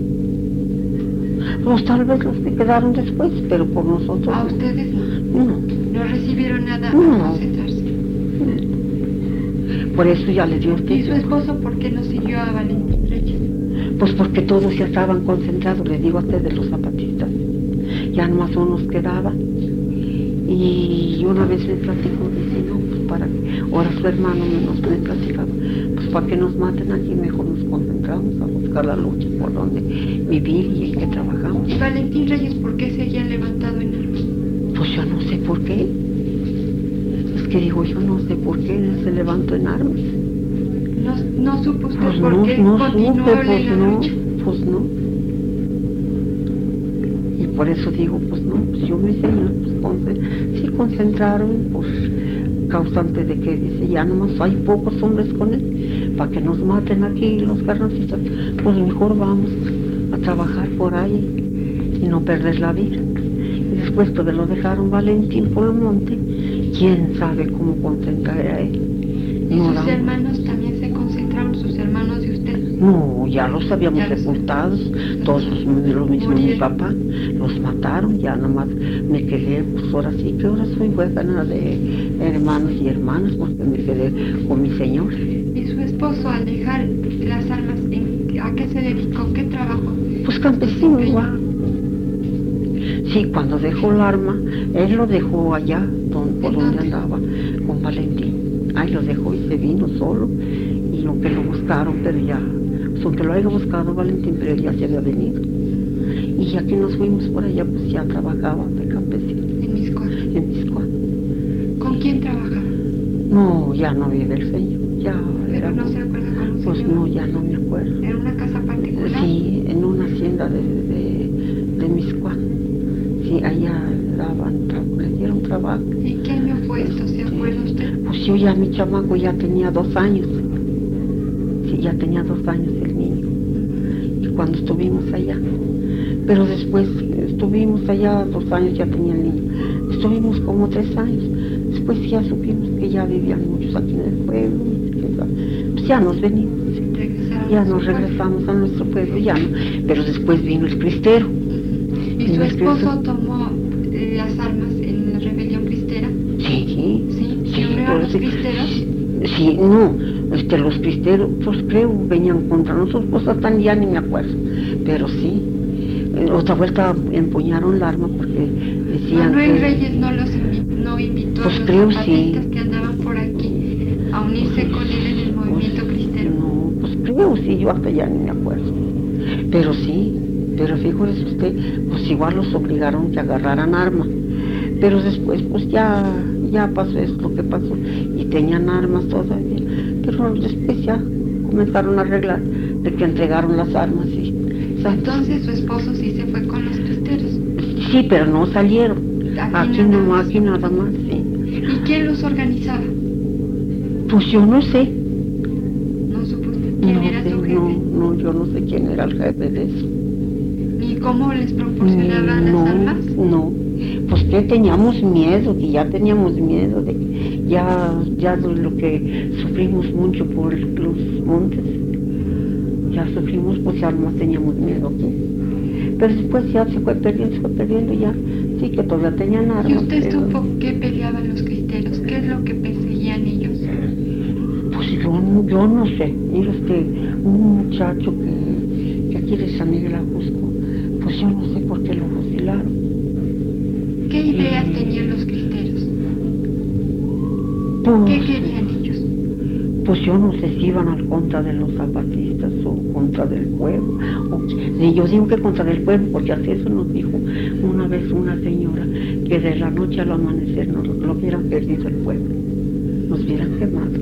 Pues tal vez los que quedaron después, pero por nosotros... ¿A ustedes no? No. ¿No recibieron nada No. al concentrarse? Por eso ya le dio usted. ¿Y su esposo por qué no siguió a Valentín Reyes? Pues porque todos ya estaban concentrados, les digo a ustedes, los zapatistas. Ya nomás unos quedaban. Y una vez me platicó, dice, no, pues para qué. Ahora su hermano me platicaba, pues para que nos maten aquí, mejor nos concentramos a buscar la lucha por donde vivir y en qué trabajamos. ¿Y Valentín Reyes por qué seguía levantado en armas? Pues yo no sé por qué. Es que digo, yo no sé por qué él se levantó en armas. ¿No supo usted Pues por qué no continuó supe, en la lucha? Pues no. Y por eso digo, pues no, pues yo me señor, pues sí concentraron, pues causante de que dice, ya nomás hay pocos hombres con él, para que nos maten aquí los carrancistas, pues mejor vamos a trabajar por ahí y no perder la vida. Y después pues lo dejaron Valentín por el monte, quién sabe cómo concentrar a él. ¿Y sus hermanos también se concentraron, sus hermanos de usted? No, ya los habíamos sepultado, todos lo mismo mi papá, los mataron, ya nomás me quedé, pues ahora sí que ahora soy huérfana de hermanos y hermanas, porque me quedé con mi señor. ¿Y su esposo al dejar las armas, a qué se dedicó? ¿Qué trabajó? Pues campesino igual. Sí, cuando dejó el arma, él lo dejó allá, por donde andaba, con Valentín. Ahí lo dejó y se vino solo, y aunque lo buscaron, pero ya, pues aunque lo haya buscado Valentín, pero él ya se había venido. Y ya que nos fuimos por allá, pues ya trabajaba de campesino. En Mixcoac. En Mixcoac. ¿Con quién trabajaba? No, ya no vive el señor. Ya Pero era, no se acuerda cómo se pues llama. no, ya no me acuerdo. ¿Era una casa particular? Sí, en una hacienda de Miscuán. Sí, allá le dieron trabajo. ¿Y qué año fue esto? ¿Se acuerda usted? Pues yo ya, mi chamaco ya tenía 2 años. Sí, ya tenía 2 años el niño. Y cuando estuvimos allá. Pero después estuvimos allá 2 años, ya tenía el niño. Estuvimos como 3 años. Después ya supimos que ya vivían muchos aquí en el pueblo. Pues ya nos venimos. Ya nos regresamos a nuestro pueblo, ya no. Pero después vino el cristero. ¿Y su esposo tomó las armas en la rebelión cristera? Sí. ¿Sí? ¿Se unió a los cristeros? Sí, no. Los cristeros, pues creo, venían contra nosotros, pues hasta ya ni me acuerdo. Pero sí. Otra vuelta empuñaron el arma porque decían Manuel que... Reyes no invitó Pues a los creo zapatistas sí. que andaban por aquí a unirse con él en el movimiento cristero. No, pues creo sí, yo hasta ya ni me acuerdo. Pero sí, pero fíjese usted, pues igual los obligaron que agarraran armas. Pero después pues ya pasó esto que pasó y tenían armas todavía. Pero después ya comenzaron a arreglar de que entregaron las armas y... Entonces su esposo sí se fue con los cristeros. Sí, pero no salieron. Aquí nada más, sí. ¿Y quién los organizaba? Pues yo no sé. ¿No supo usted quién era su jefe? No, yo no sé quién era el jefe de eso. ¿Y cómo les proporcionaban las armas? No, pues que teníamos miedo, que ya teníamos miedo de ya lo que sufrimos mucho por los montes. Ya sufrimos, pues ya más teníamos miedo aquí. Pero después ya se fue perdiendo ya. Sí, que todavía tenían armas. ¿Y usted supo qué peleaban los cristeros? ¿Qué es lo que perseguían ellos? Pues yo no sé. Mira un muchacho que aquí de San Miguel Ajusco, pues yo no sé por qué lo fusilaron. ¿Qué ideas tenían los cristeros? Pues, ¿Qué querían ellos? Pues yo no sé si iban al contra de los zapatistas o contra del pueblo. Yo digo que contra del pueblo, porque así eso nos dijo una vez una señora, que de la noche al amanecer nos lo hubieran perdido el pueblo, nos hubieran quemado.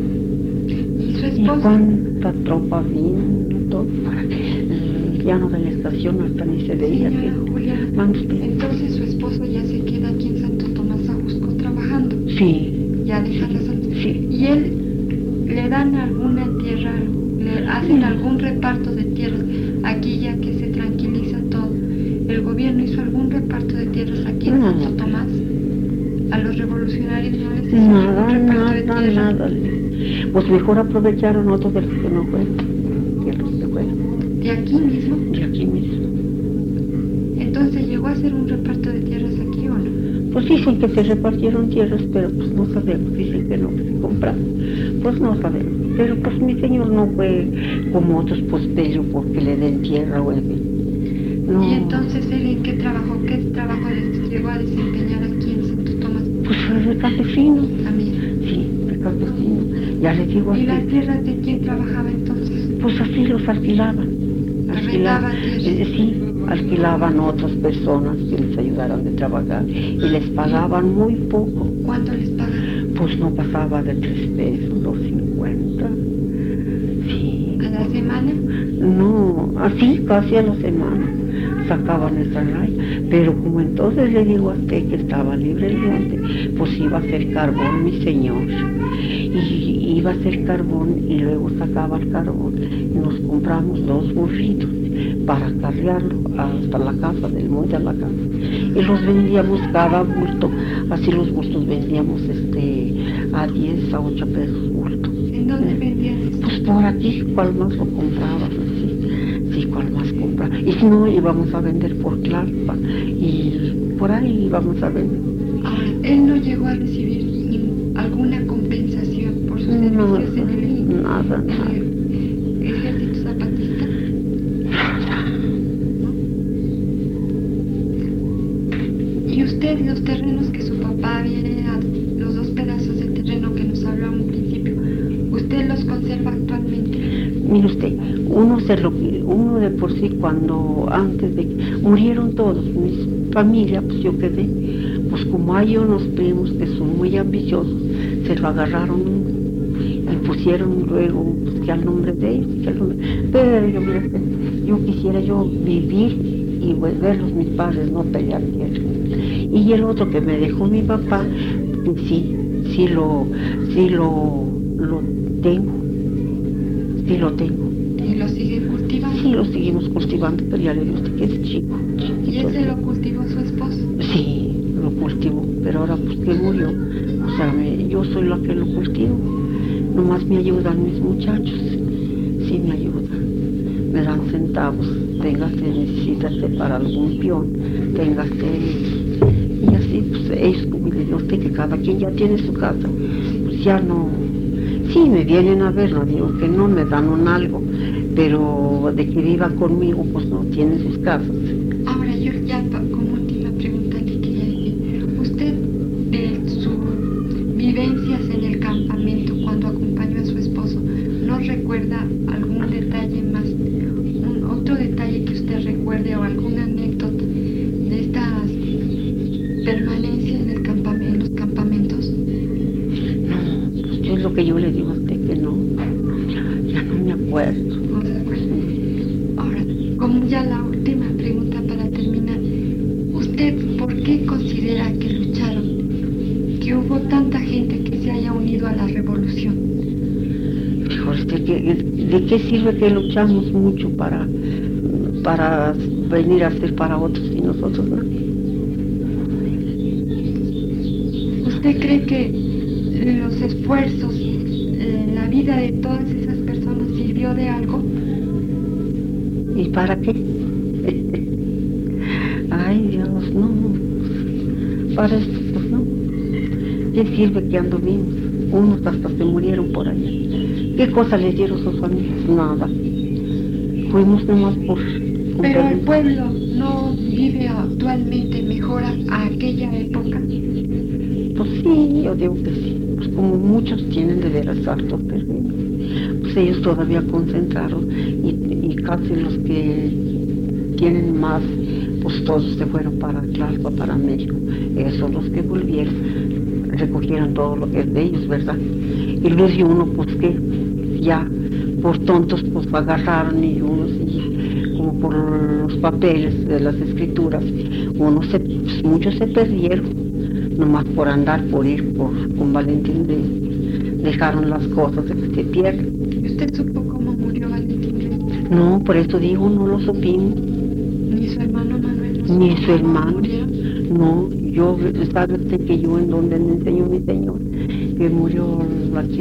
¿Y su ¿Y esposo? cuánta tropa vino? Todo para el llano de la estación hasta ni se veía. Señora Juliana, entonces su esposo ya se queda aquí en Santo Tomás Ajusco trabajando. Sí. Ya deja la Santa. Sí. ¿Y él le dan alguna tierra, le hacen algún reparto de tierras aquí ya que se tranquiliza todo? ¿El gobierno hizo algún reparto de tierras aquí en Santo Tomás? ¿A los revolucionarios no les hizo ningún reparto de tierras? Nada. Pues mejor aprovecharon otros de los que no fueron, que los que fueron. ¿De aquí mismo? De aquí mismo. Entonces, ¿llegó a hacer un reparto de tierras aquí o no? Pues dicen que se repartieron tierras, pero pues no sabemos, dicen que no, que se compraron. Pues no sabemos. Pero pues mi señor no fue como otros posperos porque le den tierra o algo. No. ¿Y entonces él en qué trabajó? ¿Qué trabajo llegó a desempeñar aquí en Santo Tomás? Pues fue de campesino. También. Sí, de campesino. Ya le digo así. ¿Y las tierras de quién trabajaba entonces? Pues así los alquilaban. ¿Arrendaba tierras? Sí, alquilaban otras personas que les ayudaran de trabajar y les pagaban muy poco. ¿Cuánto les pagaban? Pues no pasaba de 3 pesos, 2.50. Sí. ¿A la semana? No, así casi a la semana sacaban esa raya. Pero como entonces le digo a usted que estaba libre el monte, pues iba a hacer carbón mi señor. Y iba a hacer carbón y luego sacaba el carbón y nos compramos 2 burritos para cargarlo hasta la casa, del monte a la casa. Y los vendíamos cada bulto, así los bultos vendíamos a 10 a 8 pesos bulto. ¿En dónde vendían eso? Pues por aquí, cuál más lo compraba, sí, cuál más compraba. Y si no, íbamos a vender por Tlalpan y por ahí íbamos a vender. Ahora, ¿él no llegó a recibir alguna compensación por sus servicios en el Nada. ejército zapatista? ¿Y usted, los terrenos que su papá viene a los 2 pedazos de terreno que nos habló a un principio, usted los conserva actualmente? Mire usted, uno de por sí antes de que murieron todos, mi familia, pues yo quedé, pues como hay unos primos que son muy ambiciosos, se lo agarraron y pusieron luego pues, que al nombre de ellos, pero yo quisiera yo vivir y verlos mis padres, no pelear tierra. Y el otro que me dejó mi papá, sí lo tengo, sí lo tengo. ¿Y lo sigue cultivando? Sí, lo seguimos cultivando, pero ya le digo usted que es chico. ¿Y ese lo cultivó su esposo? Sí, lo cultivo, pero ahora pues que murió, o sea, yo soy la que lo cultivo. Nomás me ayudan mis muchachos, sí me ayudan, me dan centavos, téngase, necesítate para algún peón, téngase, y así, pues ellos, como le digo a usted, que cada quien ya tiene su casa, pues ya no, sí me vienen a ver, no digo que no, me dan un algo, pero de que viva conmigo, pues no, tienen sus casas. Ahora, yo ya como última pregunta le quería decir, ¿usted de sus vivencias en el campamento cuando acompañó a su esposo, no recuerda algún detalle más, otro detalle que usted recuerde o alguna anécdota de estas permanencias en los campamentos? No, pues es lo que yo le digo a usted que no, ya no me acuerdo. No se acuerda. Ahora, como ya la última pregunta para terminar, ¿usted por qué considera que lucharon? Que hubo tanta gente que se haya unido a la revolución. ¿De qué sirve que luchamos mucho para venir a ser para otros y nosotros no? ¿Usted cree que los esfuerzos, la vida de todas esas personas sirvió de algo? ¿Y para qué? Ay, Dios, no. Para esto, pues no. ¿Qué sirve que anduvimos? Unos hasta se murieron por allá. ¿Qué cosa les dieron sus familias? Nada. Fuimos nomás por... Pero el pueblo no vive actualmente mejor a aquella época. Pues sí, yo digo que sí. Pues como muchos tienen de veras harto terreno, pues ellos todavía concentraron y casi los que tienen más, pues todos se fueron para Tlalpan, para México. Esos los que volvieron, recogieron todo lo que es de ellos, ¿verdad? Y luego uno, pues que ya por tontos, pues agarraron y unos, y como por los papeles de las escrituras, pues, muchos se perdieron, nomás por andar, por ir, con Valentín dejaron las cosas que se pierden. ¿Usted supo cómo murió Valentín Reyes? No, por eso digo, no lo supimos. ¿Ni su hermano Manuel? Ni su hermano. ¿Murieron? No, yo, sabe usted que yo en donde me enseñó mi señor, que murió aquí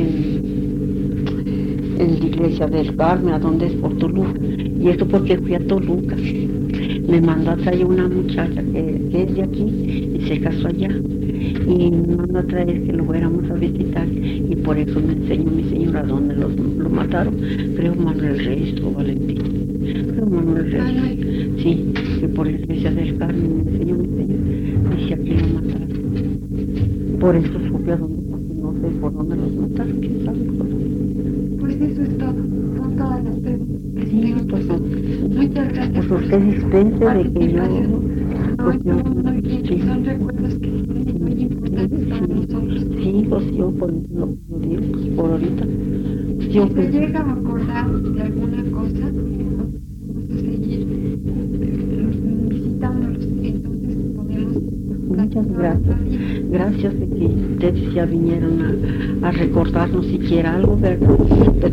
en la iglesia del Carmen, a donde es por Toluca. Y eso porque fui a Toluca. Me mandó a traer una muchacha que es de aquí y se casó allá. Y me mandó a traer que lo fuéramos a visitar. Y por eso me enseñó mi señora a dónde lo mataron. Creo Manuel Reyes o Valentín. Creo Manuel Reyes. Manuel. Sí, que por la iglesia del Carmen me enseñó mi señor. Dice aquí lo mataron. Por eso supe a dónde, porque no sé por dónde los mataron, quién sabe por dónde. Pues eso es todo. Son todas las preguntas. Sí, pues, Muchas gracias. pues usted dispense de que yo... No, Pues yo, muy bien. sí. Son recuerdos que son muy importantes para nosotros. Sí, pues yo por lo que yo digo, pues por ahorita. Yo Si se llega a acordar de alguna cosa, vamos a seguir visitándolos. Entonces podemos... Muchas gracias. Gracias de que ustedes ya vinieron a recordarnos siquiera algo, ¿verdad?